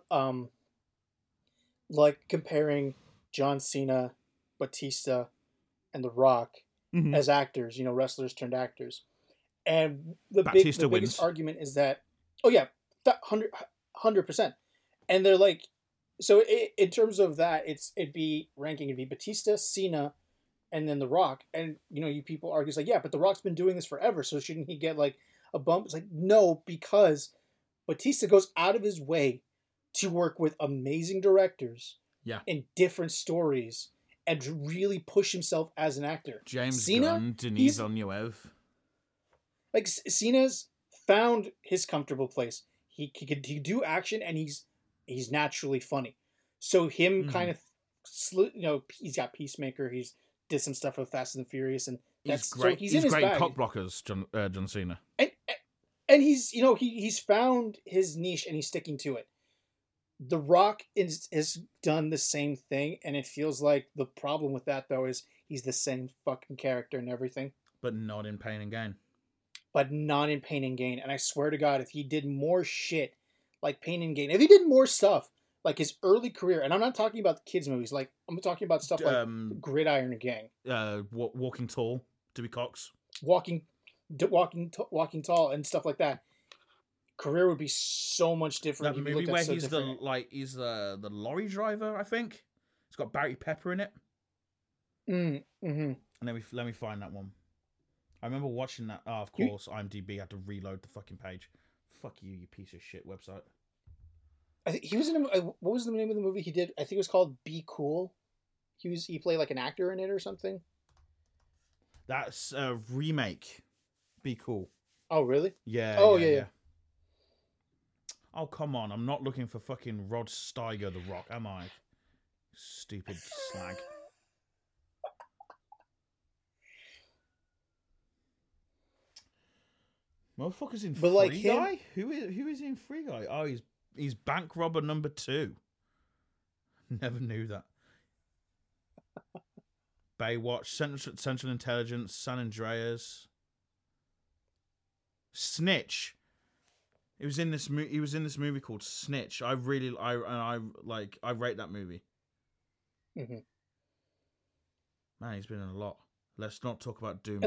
like comparing John Cena, Batista, and The Rock as actors. Wrestlers turned actors, and the biggest argument is that 100%, and they're like. So in terms of that, it'd be Batista, Cena, and then The Rock. And, you people argue, it's like, yeah, but The Rock's been doing this forever, so shouldn't he get, like, a bump? It's like, no, because Batista goes out of his way to work with amazing directors in different stories and to really push himself as an actor. James Gunn, Denis Villeneuve. Like, Cena's found his comfortable place. He can do action, and he's naturally funny. So him kind of, he's got Peacemaker. He's did some stuff with Fast and Furious, and that's great. So he's great cock blockers, John Cena. And he's he's found his niche and he's sticking to it. The Rock has done the same thing, and it feels like the problem with that though is he's the same fucking character and everything, but not in Pain and Gain. And I swear to God, if he did more shit like Pain and Gain, if he did more stuff like his early career, and I'm not talking about the kids movies, like I'm talking about stuff like Gridiron Gang, Walking Tall, Dewey Cox, Walking Tall, and stuff like that. Career would be so much different. That movie where he's the lorry driver, I think. It's got Barry Pepper in it. And let me find that one. I remember watching that. Oh, of course, IMDb had to reload the fucking page. Fuck you, you piece of shit website. I think he was in what was the name of the movie he did? I think it was called Be Cool. He played like an actor in it or something. That's a remake. Be Cool. Oh really? Yeah. Yeah. Oh come on! I'm not looking for fucking Rod Steiger, The Rock, am I? Stupid slag. Motherfucker's in Free Guy? Who is in Free Guy? Oh, he's bank robber number 2. Never knew that. Baywatch, Central Intelligence, San Andreas, Snitch. He was in this movie called Snitch. I rate that movie. Mm-hmm. Man, he's been in a lot. Let's not talk about Doom.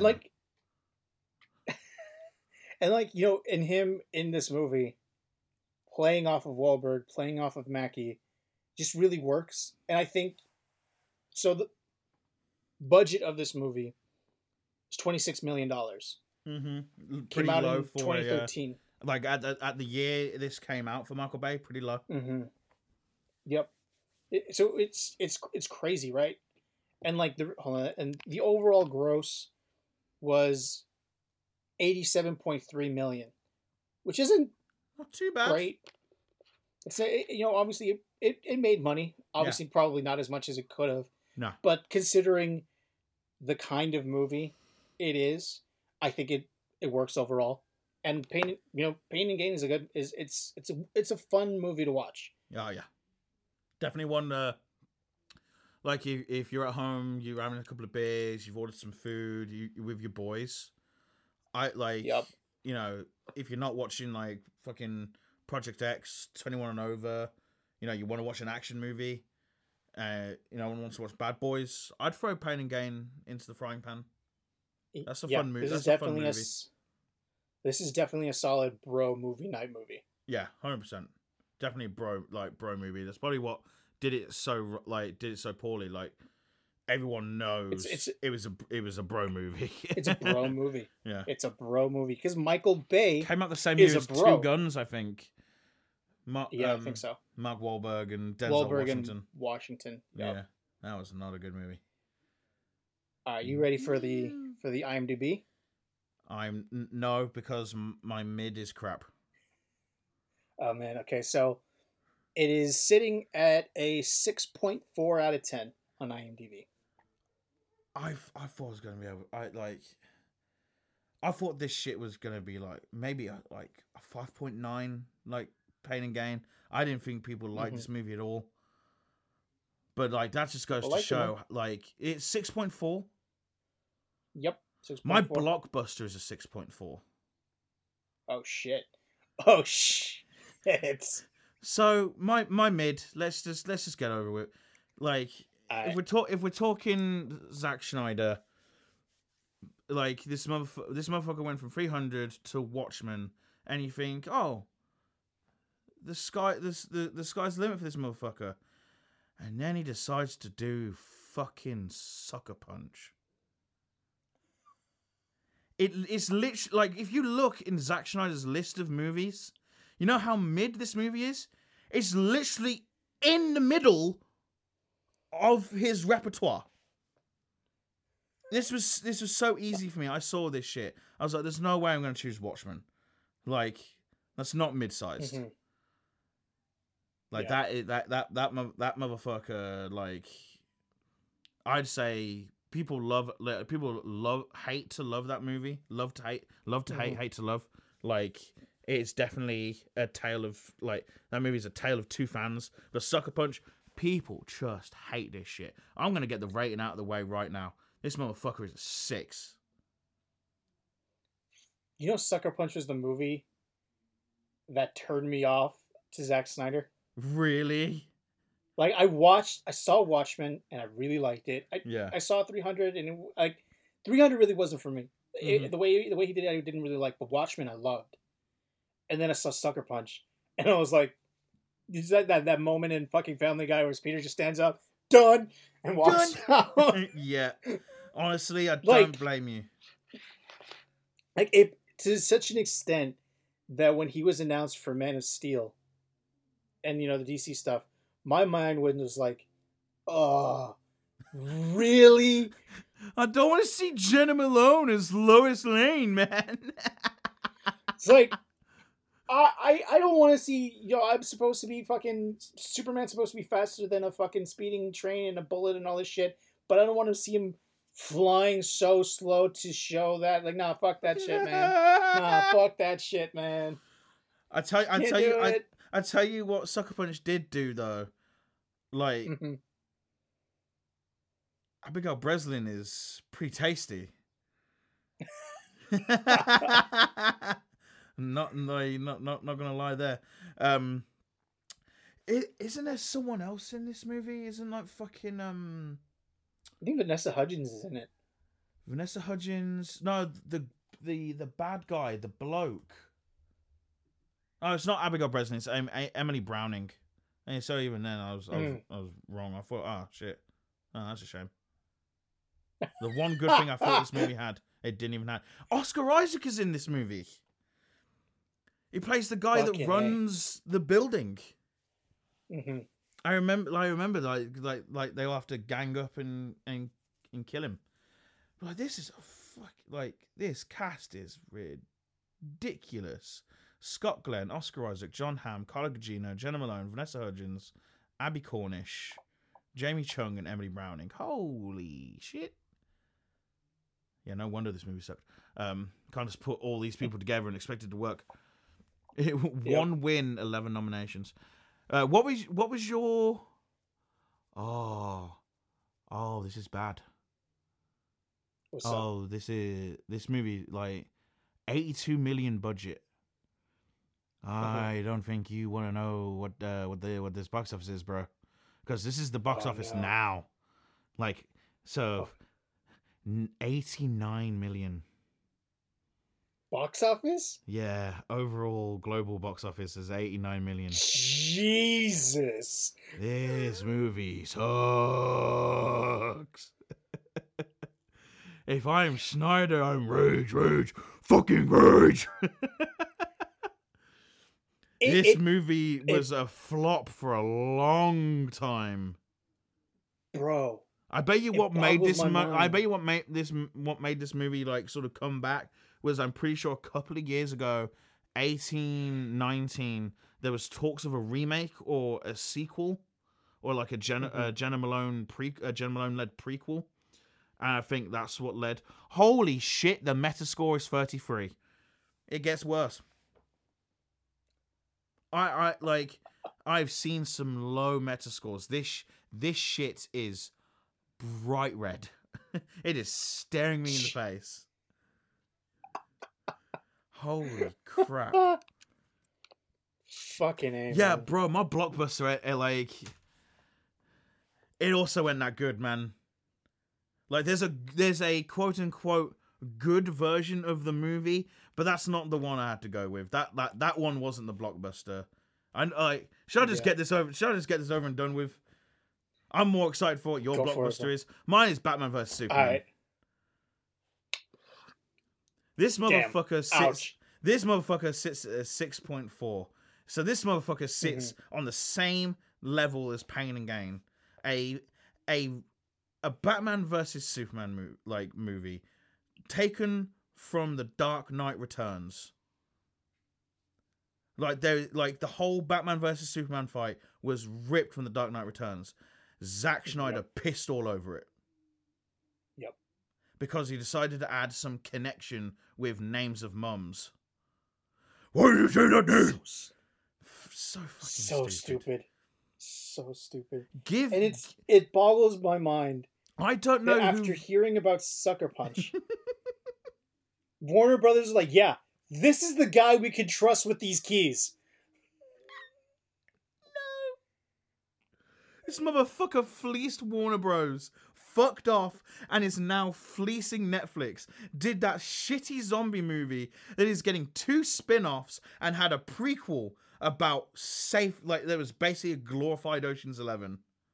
In him in this movie, playing off of Wahlberg, playing off of Mackie, just really works. And I think so. The budget of this movie is $26 million. Mm-hmm. Came out in 2013. Like at the year this came out for Michael Bay, pretty low. Mm-hmm. Yep. So it's crazy, right? And like the overall gross was 87.3 million, which isn't Not too bad. great. It's obviously it made money. Obviously, probably not as much as it could have. No. But considering the kind of movie it is, I think it works overall. And Pain and Gain is it's a fun movie to watch. Oh yeah, definitely one. Like if you're at home, you're having a couple of beers, you've ordered some food, you with your boys. I like. Yep. You know, if you're not watching like fucking Project X, 21 and over, you want to watch an action movie. Wants to watch Bad Boys. I'd throw Pain and Gain into the frying pan. That's a fun movie. This is definitely a solid bro movie night movie. Yeah, 100%. Definitely bro movie. That's probably what did it so poorly. Like everyone knows it was a bro movie. It's a bro movie. Yeah, it's a bro movie because Michael Bay came out the same year as Two Guns, I think. I think so. Mark Wahlberg and Denzel Washington. And Washington. Yep. Yeah, that was not a good movie. Are you ready for the IMDb? No, because my mid is crap. Oh man, okay, so it is sitting at a 6.4 out of 10 on IMDb. I thought it was gonna be I thought this shit was gonna be like maybe a 5.9, like Pain and Gain. I didn't think people liked this movie at all. But like that just goes to show like it's 6.4. Yep. 6.4. My Blockbuster is a 6.4. Oh shit. So my mid, let's just get over with. Like if we're talking Zack Snyder, like this motherfucker went from 300 to Watchmen, and you think, oh, the sky's the limit for this motherfucker, and then he decides to do fucking Sucker Punch. It's literally like if you look in Zack Snyder's list of movies, you know how mid this movie is? It's literally in the middle of his repertoire. This was so easy for me. I saw this shit. I was like, there's no way I'm going to choose Watchmen. Like, that's not mid-sized. Mm-hmm. Like that motherfucker. Like, I'd say people hate to love that movie. Love to hate, hate to love. Like, it's definitely a tale of that movie's a tale of two fans. But Sucker Punch, people just hate this shit. I'm gonna get the rating out of the way right now. This motherfucker is a 6. You know, Sucker Punch was the movie that turned me off to Zack Snyder. Really? Like I saw Watchmen and I really liked it. I saw 300 and 300 really wasn't for me. The way he did it, I didn't really like. But Watchmen, I loved. And then I saw Sucker Punch, and I was like, "Is that moment in fucking Family Guy where Peter just stands up, done, and walks out?" Yeah, honestly, I don't blame you. Like it to such an extent that when he was announced for Man of Steel, and the DC stuff, my mind was like, "Oh, really?" I don't want to see Jenna Malone as Lois Lane, man. It's like, I don't want to see, I'm supposed to be fucking, Superman's supposed to be faster than a fucking speeding train and a bullet and all this shit, but I don't want to see him flying so slow to show that, like, nah, fuck that shit, man. Nah, fuck that shit, man. I tell you what Sucker Punch did do, though. Like, Abigail Breslin is pretty tasty. Not gonna lie there. Isn't there someone else in this movie? Isn't like fucking I think Vanessa Hudgens is in it. Vanessa Hudgens? No, the bad guy, the bloke. Oh, it's not Abigail Breslin. It's Emily Browning. And so even then, I was wrong. I thought, oh shit, oh that's a shame. The one good thing I thought this movie had, it didn't even have. Oscar Isaac is in this movie. He plays the guy that runs the building. Mm-hmm. I remember like they'll have to gang up and kill him. Like, this is a this cast is ridiculous. Scott Glenn, Oscar Isaac, John Hamm, Carla Gugino, Jenna Malone, Vanessa Hudgens, Abby Cornish, Jamie Chung, and Emily Browning. Holy shit. Yeah, no wonder this movie sucked. Can't just put all these people together and expect it to work. One win, 11 nominations. What was your... Oh, this is bad. What's up? This movie, like, 82 million budget. I don't think you want to know what this box office is, bro. Because this is the box office now. Like, so 89 million. Box office? Yeah, overall global box office is 89 million. Jesus. This movie sucks. If I'm Snyder, I'm rage, fucking rage. This movie was a flop for a long time, bro. I bet you what made this. I bet you what made this movie like sort of come back was, I'm pretty sure a couple of years ago, 19, there was talks of a remake or a sequel, or like a Jenna Malone led prequel, and I think that's what led. Holy shit! The Metascore is 33. It gets worse. I've seen some low Metascores. This shit is bright red. It is staring me in the face. Holy crap. Fucking A, yeah, man. bro, my Blockbuster, it also went that good, man. Like, there's a quote unquote good version of the movie, but that's not the one I had to go with. That one wasn't the Blockbuster. And should I just get this over? Should I just get this over and done with? I'm more excited for what your Blockbuster is. Mine is Batman vs Superman. All right. This motherfucker sits. This motherfucker sits at a 6.4. So this motherfucker sits on the same level as Pain and Gain. A Batman vs Superman movie taken from The Dark Knight Returns. The whole Batman vs Superman fight was ripped from The Dark Knight Returns. Zack Snyder pissed all over it. Yep. Because he decided to add some connection with names of mums. Why did you say that name? So fucking stupid. So stupid. And it boggles my mind. I don't know. After hearing about Sucker Punch, Warner Brothers is like, yeah, this is the guy we can trust with these keys. This motherfucker fleeced Warner Bros. Fucked off and is now fleecing Netflix. Did that shitty zombie movie that is getting 2 spin-offs and had a prequel about there was basically a glorified Ocean's 11.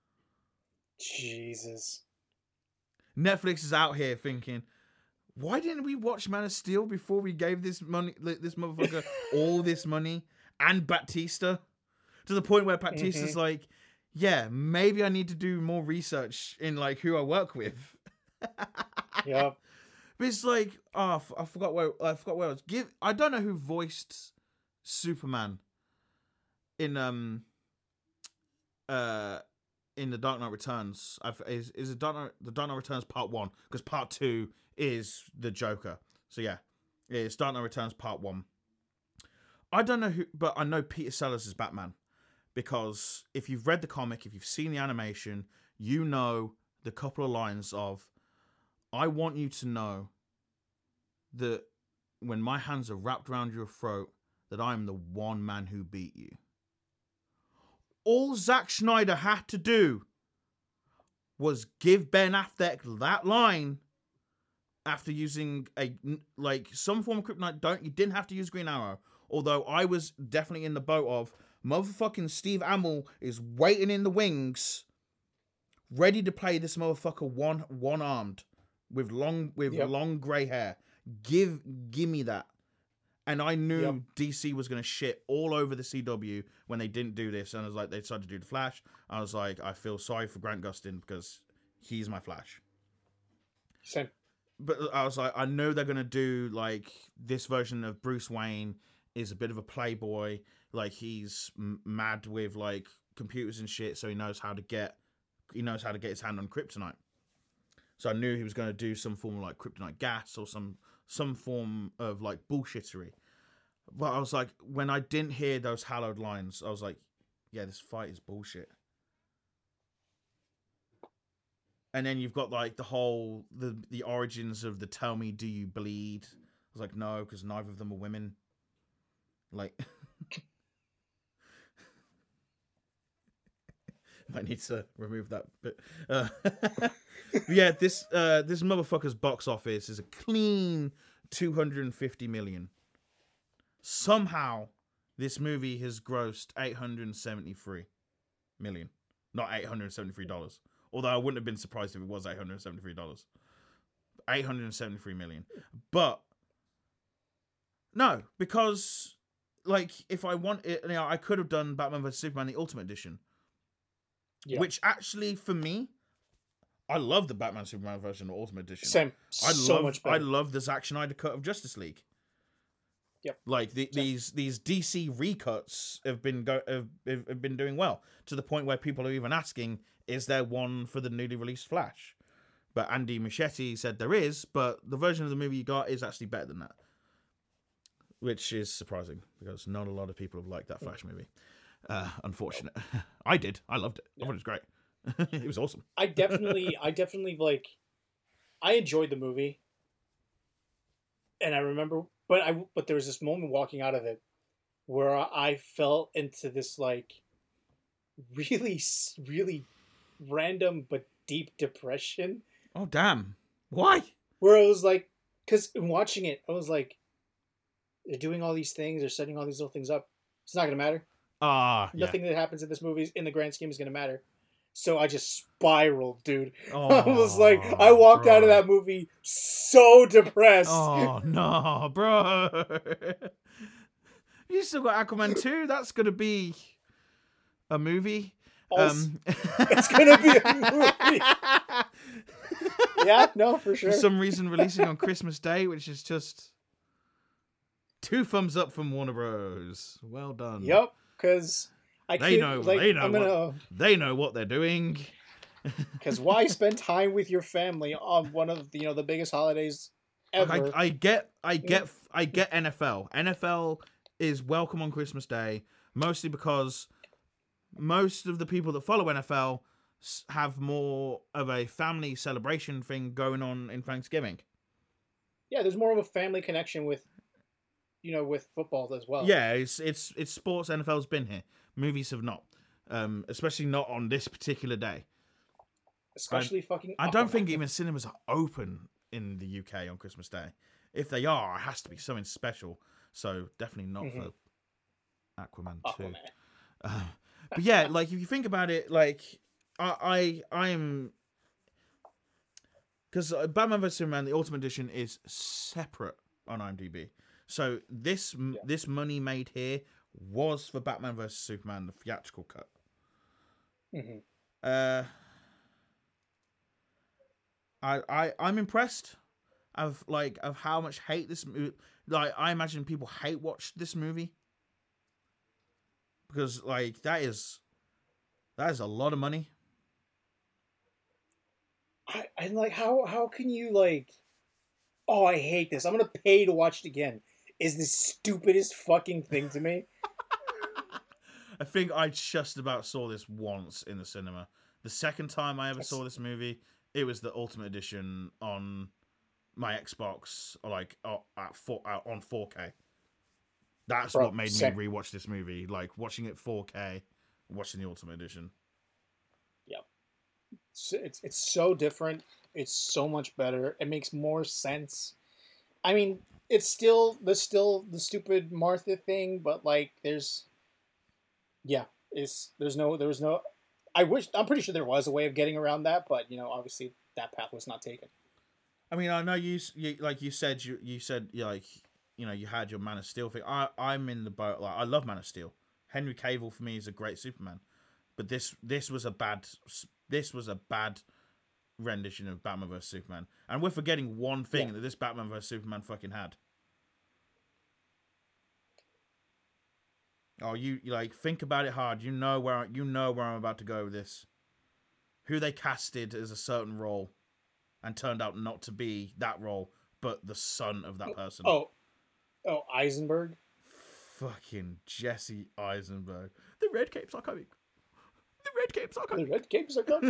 Jesus. Netflix is out here thinking, why didn't we watch Man of Steel before we gave this motherfucker all this money and Batista? To the point where Batista's like, yeah, maybe I need to do more research in who I work with. Yep. But it's like, I forgot where I was. I don't know who voiced Superman in The Dark Knight Returns. Is it The Dark Knight Returns Part 1? Because Part 2 is the Joker. So yeah, it's Dark Knight Returns Part 1. I don't know who, but I know Peter Sellers is Batman. Because if you've read the comic, if you've seen the animation, you know the couple of lines of, I want you to know that when my hands are wrapped around your throat, that I am the one man who beat you. All Zack Snyder had to do was give Ben Affleck that line after using some form of kryptonite. You didn't have to use Green Arrow. Although I was definitely in the boat of, motherfucking Steve Amell is waiting in the wings, ready to play this motherfucker one-armed with long grey hair. Give me that. And I knew DC was going to shit all over the CW when they didn't do this. And I was like, they decided to do the Flash. I was like, I feel sorry for Grant Gustin because he's my Flash. Same. But I was like, I know they're going to do, like, this version of Bruce Wayne is a bit of a playboy. Like, he's mad with, like, computers and shit, so he knows how to get his hand on kryptonite. So I knew he was going to do some form of, like, kryptonite gas or some form of, like, bullshittery. But I was like, when I didn't hear those hallowed lines, I was like, yeah, this fight is bullshit. And then you've got, like, the origins of the tell me, do you bleed? I was like, no, because neither of them are women. Like, might need to remove that bit. Yeah, this motherfucker's box office is a clean 250 million. Somehow, this movie has grossed 873 million, not $873. Although I wouldn't have been surprised if it was $873. 873 million. But no, because like if I want it, I could have done Batman vs Superman the Ultimate Edition. Yeah. Which actually for me, I love the Batman Superman version of Ultimate Edition. Same. Much better. I love the Zack Snyder cut of Justice League. Yep. Like these DC recuts have been doing well to the point where people are even asking, is there one for the newly released Flash? But Andy Muschietti said there is, but the version of the movie you got is actually better than that. Which is surprising, because not a lot of people have liked that Flash movie. Unfortunate. I did. I loved it. I thought it was great. It was awesome. I definitely like, I enjoyed the movie. And I remember, but there was this moment walking out of it where I fell into this, like, really, really random but deep depression. Oh, damn. Why? Where I was like, because in watching it, I was like, they're doing all these things, they're setting all these little things up. It's not going to matter. Nothing that happens in this movie, in the grand scheme, is going to matter. So I just spiraled, dude. Oh, I was like, I walked out of that movie so depressed. Oh, no, bro. You still got Aquaman 2. That's going to be a movie. It's going to be a movie. Yeah, no, for sure. For some reason, releasing on Christmas Day, which is just 2 thumbs up from Warner Bros. Well done. Yep, because they know what they're doing. Because why spend time with your family on one of the biggest holidays ever? I get NFL. NFL is welcome on Christmas Day, mostly because most of the people that follow NFL have more of a family celebration thing going on in Thanksgiving. Yeah, there's more of a family connection with football as well. Yeah, it's sports. NFL's been here. Movies have not, especially not on this particular day. Especially I don't think even cinemas are open in the UK on Christmas Day. If they are, it has to be something special. So definitely not for Aquaman 2. But yeah, like if you think about it, like I am, because Batman vs Superman the Ultimate Edition is separate on IMDb. So this money made here was for Batman vs Superman the theatrical cut. I'm impressed of how much hate this movie. Like I imagine people watch this movie because like that is a lot of money. I like how can you like? Oh, I hate this. I'm gonna pay to watch it again. Is the stupidest fucking thing to me. I think I just about saw this once in the cinema. The second time I ever saw this movie, it was the Ultimate Edition on my Xbox, like on 4K. That's what made me rewatch this movie. Like watching it 4K, watching the Ultimate Edition. Yep. It's so different. It's so much better. It makes more sense. I mean, it's still the stupid Martha thing, but like there was no. I'm pretty sure there was a way of getting around that, but obviously that path was not taken. I mean, I know you said you had your Man of Steel thing. I'm in the boat. Like, I love Man of Steel. Henry Cavill for me is a great Superman, but this was a bad rendition of Batman vs Superman, and we're forgetting one thing that this Batman vs Superman fucking had. Oh, you like think about it hard. You know where I'm about to go with this. Who they casted as a certain role, and turned out not to be that role, but the son of that person. Oh, Eisenberg. Fucking Jesse Eisenberg. The red capes are coming. The red capes are coming. The red capes are coming.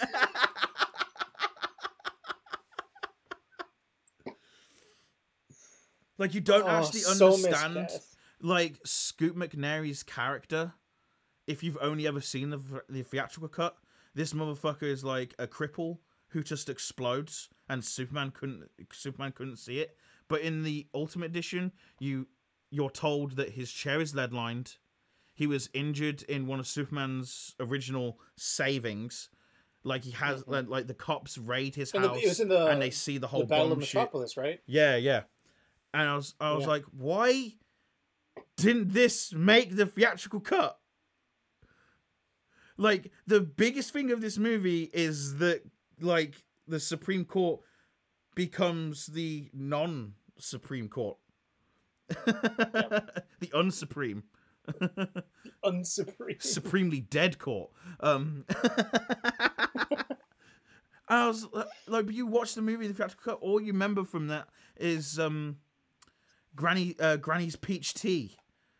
Like, you don't actually so understand, miscast. like, Scoot McNairy's character if you've only ever seen the theatrical cut. This motherfucker is like a cripple who just explodes, and Superman couldn't see it. But in the Ultimate Edition, you're told that his chair is lead-lined. He was injured in one of Superman's original savings. Like, he has, like the cops raid his house, and they see the whole the Battle bomb of Metropolis, right? Yeah. And I was like, why didn't this make the theatrical cut? Like, the biggest thing of this movie is that, like, the Supreme Court becomes the non-Supreme Court. The unsupreme. Unsupreme. Supremely dead court. I was like, you watch the movie, the theatrical cut, all you remember from that is Granny's peach tea.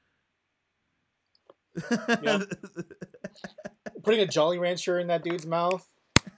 Yep. Putting a Jolly Rancher in that dude's mouth.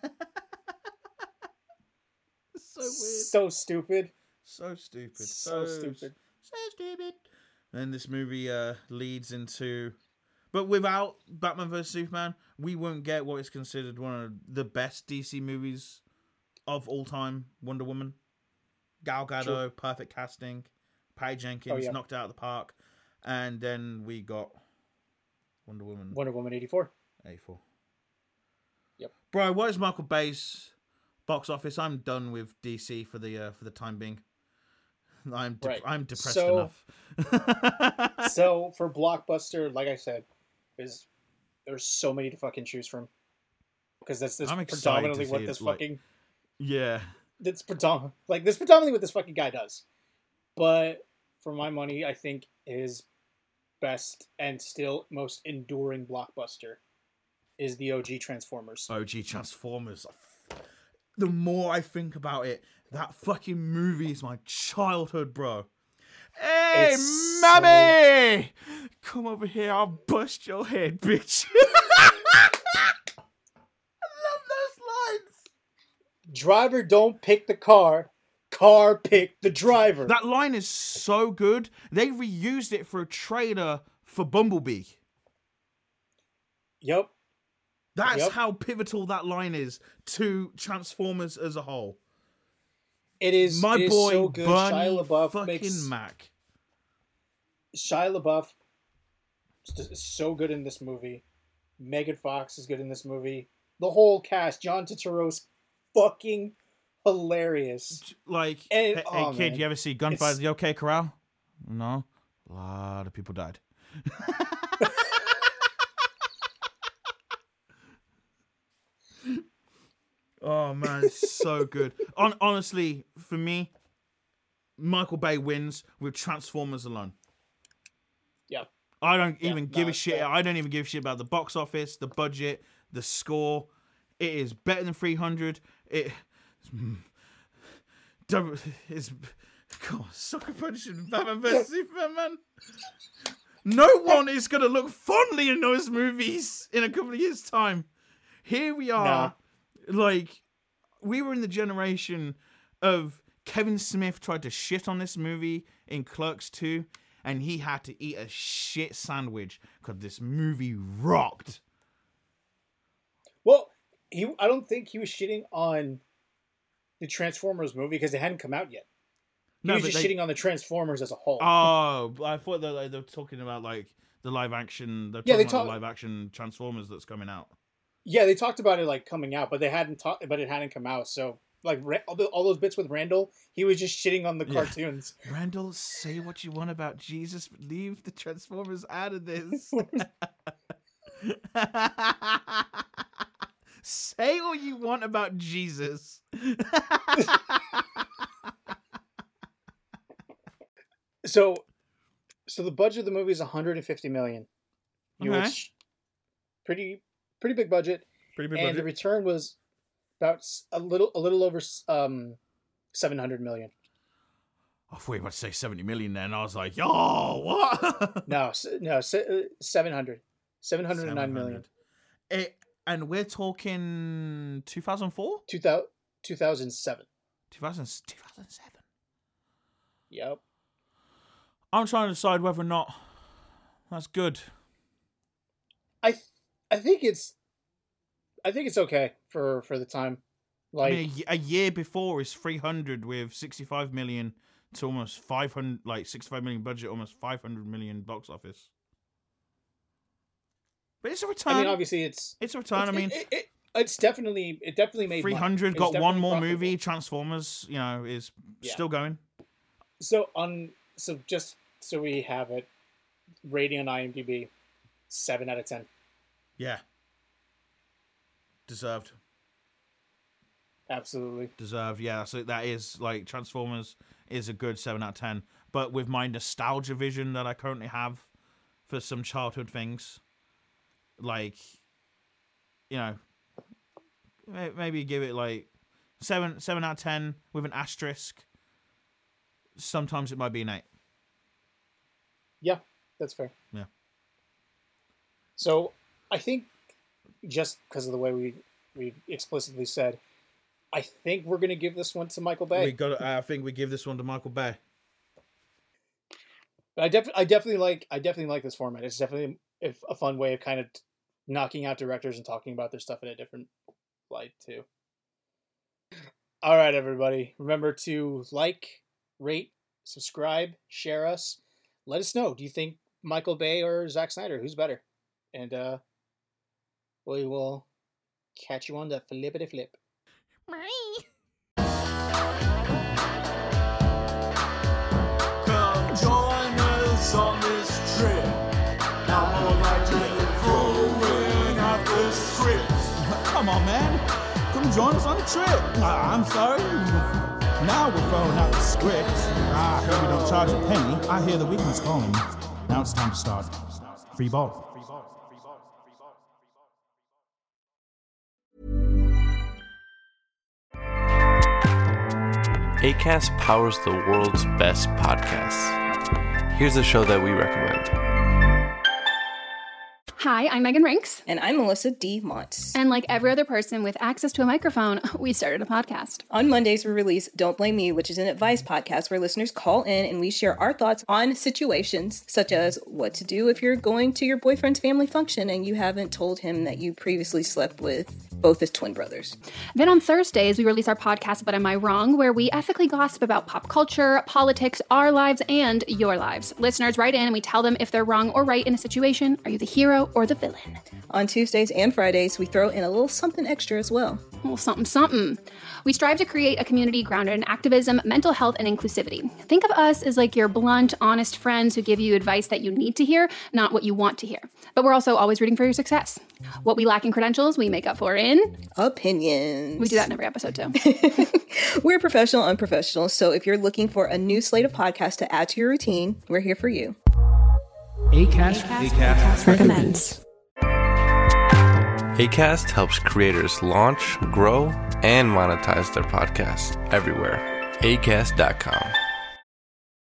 So weird. So stupid. So stupid. So stupid. So stupid. And this movie leads into... But without Batman vs Superman, we won't get what is considered one of the best DC movies of all time, Wonder Woman. Gal Gadot, True. perfect casting. Patty Jenkins, knocked out of the park. And then we got Wonder Woman 84. 84. Yep. Bro, what is Michael Bay's box office? I'm done with DC for the time being. I'm depressed enough. So for Blockbuster, like I said, there's so many to fucking choose from, because that's predominantly what this fucking that's predominantly what this fucking guy does. But for my money, I think his best and still most enduring blockbuster is the OG Transformers. OG Transformers. The more I think about it, that fucking movie is my childhood, bro. Hey, mommy! Come over here, I'll bust your head, bitch. I love those lines. Driver don't pick the car pick the driver. That line is so good. They reused it for a trailer for Bumblebee. Yep. That's how pivotal that line is to Transformers as a whole. It is boy so good. Bernie Shia LaBeouf fucking Mac. Shia LaBeouf is so good in this movie. Megan Fox is good in this movie. The whole cast. John Turturro's fucking hilarious. Like, hey kid, you ever see Gunfire at the OK Corral? No? A lot of people died. Oh man, it's so good. Honestly, for me, Michael Bay wins with Transformers alone. Yeah. I don't even give a shit. I don't even give a shit about the box office, the budget, the score. It is better than 300. It's God, Sucker Punch and Batman vs Superman, man. No one is gonna look fondly in those movies in a couple of years' time. Here we are. Nah. Like, we were in the generation of Kevin Smith tried to shit on this movie in Clerks 2, and he had to eat a shit sandwich because this movie rocked. Well, I don't think he was shitting on the Transformers movie because it hadn't come out yet. He was just shitting on the Transformers as a whole. Oh, I thought they were talking about like the live action. They're talking about the live action Transformers that's coming out. Yeah, they talked about it like coming out, but it hadn't come out. So like all those bits with Randall, he was just shitting on the cartoons. Randall, say what you want about Jesus, but leave the Transformers out of this. Say what you want about Jesus. So the budget of the movie is $150 million. Which pretty big budget. Pretty big and budget. The return was about a little over $700 million. I thought you were about to say 70 million then. I was like, oh, what? No, 700. 709 million. And we're talking 2004? 2007. 2007. Yep. I'm trying to decide whether or not that's good. I think it's okay for the time. Like, I mean, a year before is 300 with 65 million to almost 500, like 65 million budget, almost 500 million box office. But it's a return. I mean, obviously it's a return. It definitely made 300 money. got one more profitable. movie. Transformers, is still going. So just so we have it, rating on IMDb, 7 out of 10. Yeah. Deserved. Absolutely. Deserved, yeah. So that is, like, Transformers is a good 7 out of 10. But with my nostalgia vision that I currently have for some childhood things, like, maybe give it, like, 7 out of 10 with an asterisk. Sometimes it might be an 8. Yeah, that's fair. Yeah. So I think just because of the way we explicitly said, I think we're going to give this one to Michael Bay. I think we give this one to Michael Bay. But I definitely like this format. It's definitely a fun way of kind of knocking out directors and talking about their stuff in a different light too. All right, everybody. Remember to like, rate, subscribe, share us. Let us know. Do you think Michael Bay or Zack Snyder? Who's better? And we will catch you on the flippity flip. Come join us on this trip. Now we'll like to throwing out the script. Come on, man. Come join us on the trip. I'm sorry. Now we're throwing out the script. I heard we don't charge a penny. I hear the weekend's calling. Now it's time to start. Free ball. Acast powers the world's best podcasts. Here's a show that we recommend. Hi, I'm Megan Rinks. And I'm Melissa D. Montz. And like every other person with access to a microphone, we started a podcast. On Mondays, we release Don't Blame Me, which is an advice podcast where listeners call in and we share our thoughts on situations such as what to do if you're going to your boyfriend's family function and you haven't told him that you previously slept with both his twin brothers. Then on Thursdays, we release our podcast, But Am I Wrong?, where we ethically gossip about pop culture, politics, our lives, and your lives. Listeners write in and we tell them if they're wrong or right in a situation. Are you the hero or the villain? On Tuesdays and Fridays, we throw in a little something extra as well. A little something. We strive to create a community grounded in activism, mental health, and inclusivity. Think of us as like your blunt, honest friends who give you advice that you need to hear, not what you want to hear. But we're also always rooting for your success. What we lack in credentials, we make up for in opinions. We do that in every episode too. We're professional unprofessionals, so if you're looking for a new slate of podcasts to add to your routine, we're here for you. Acast recommends. Acast helps creators launch, grow, and monetize their podcasts everywhere. Acast.com.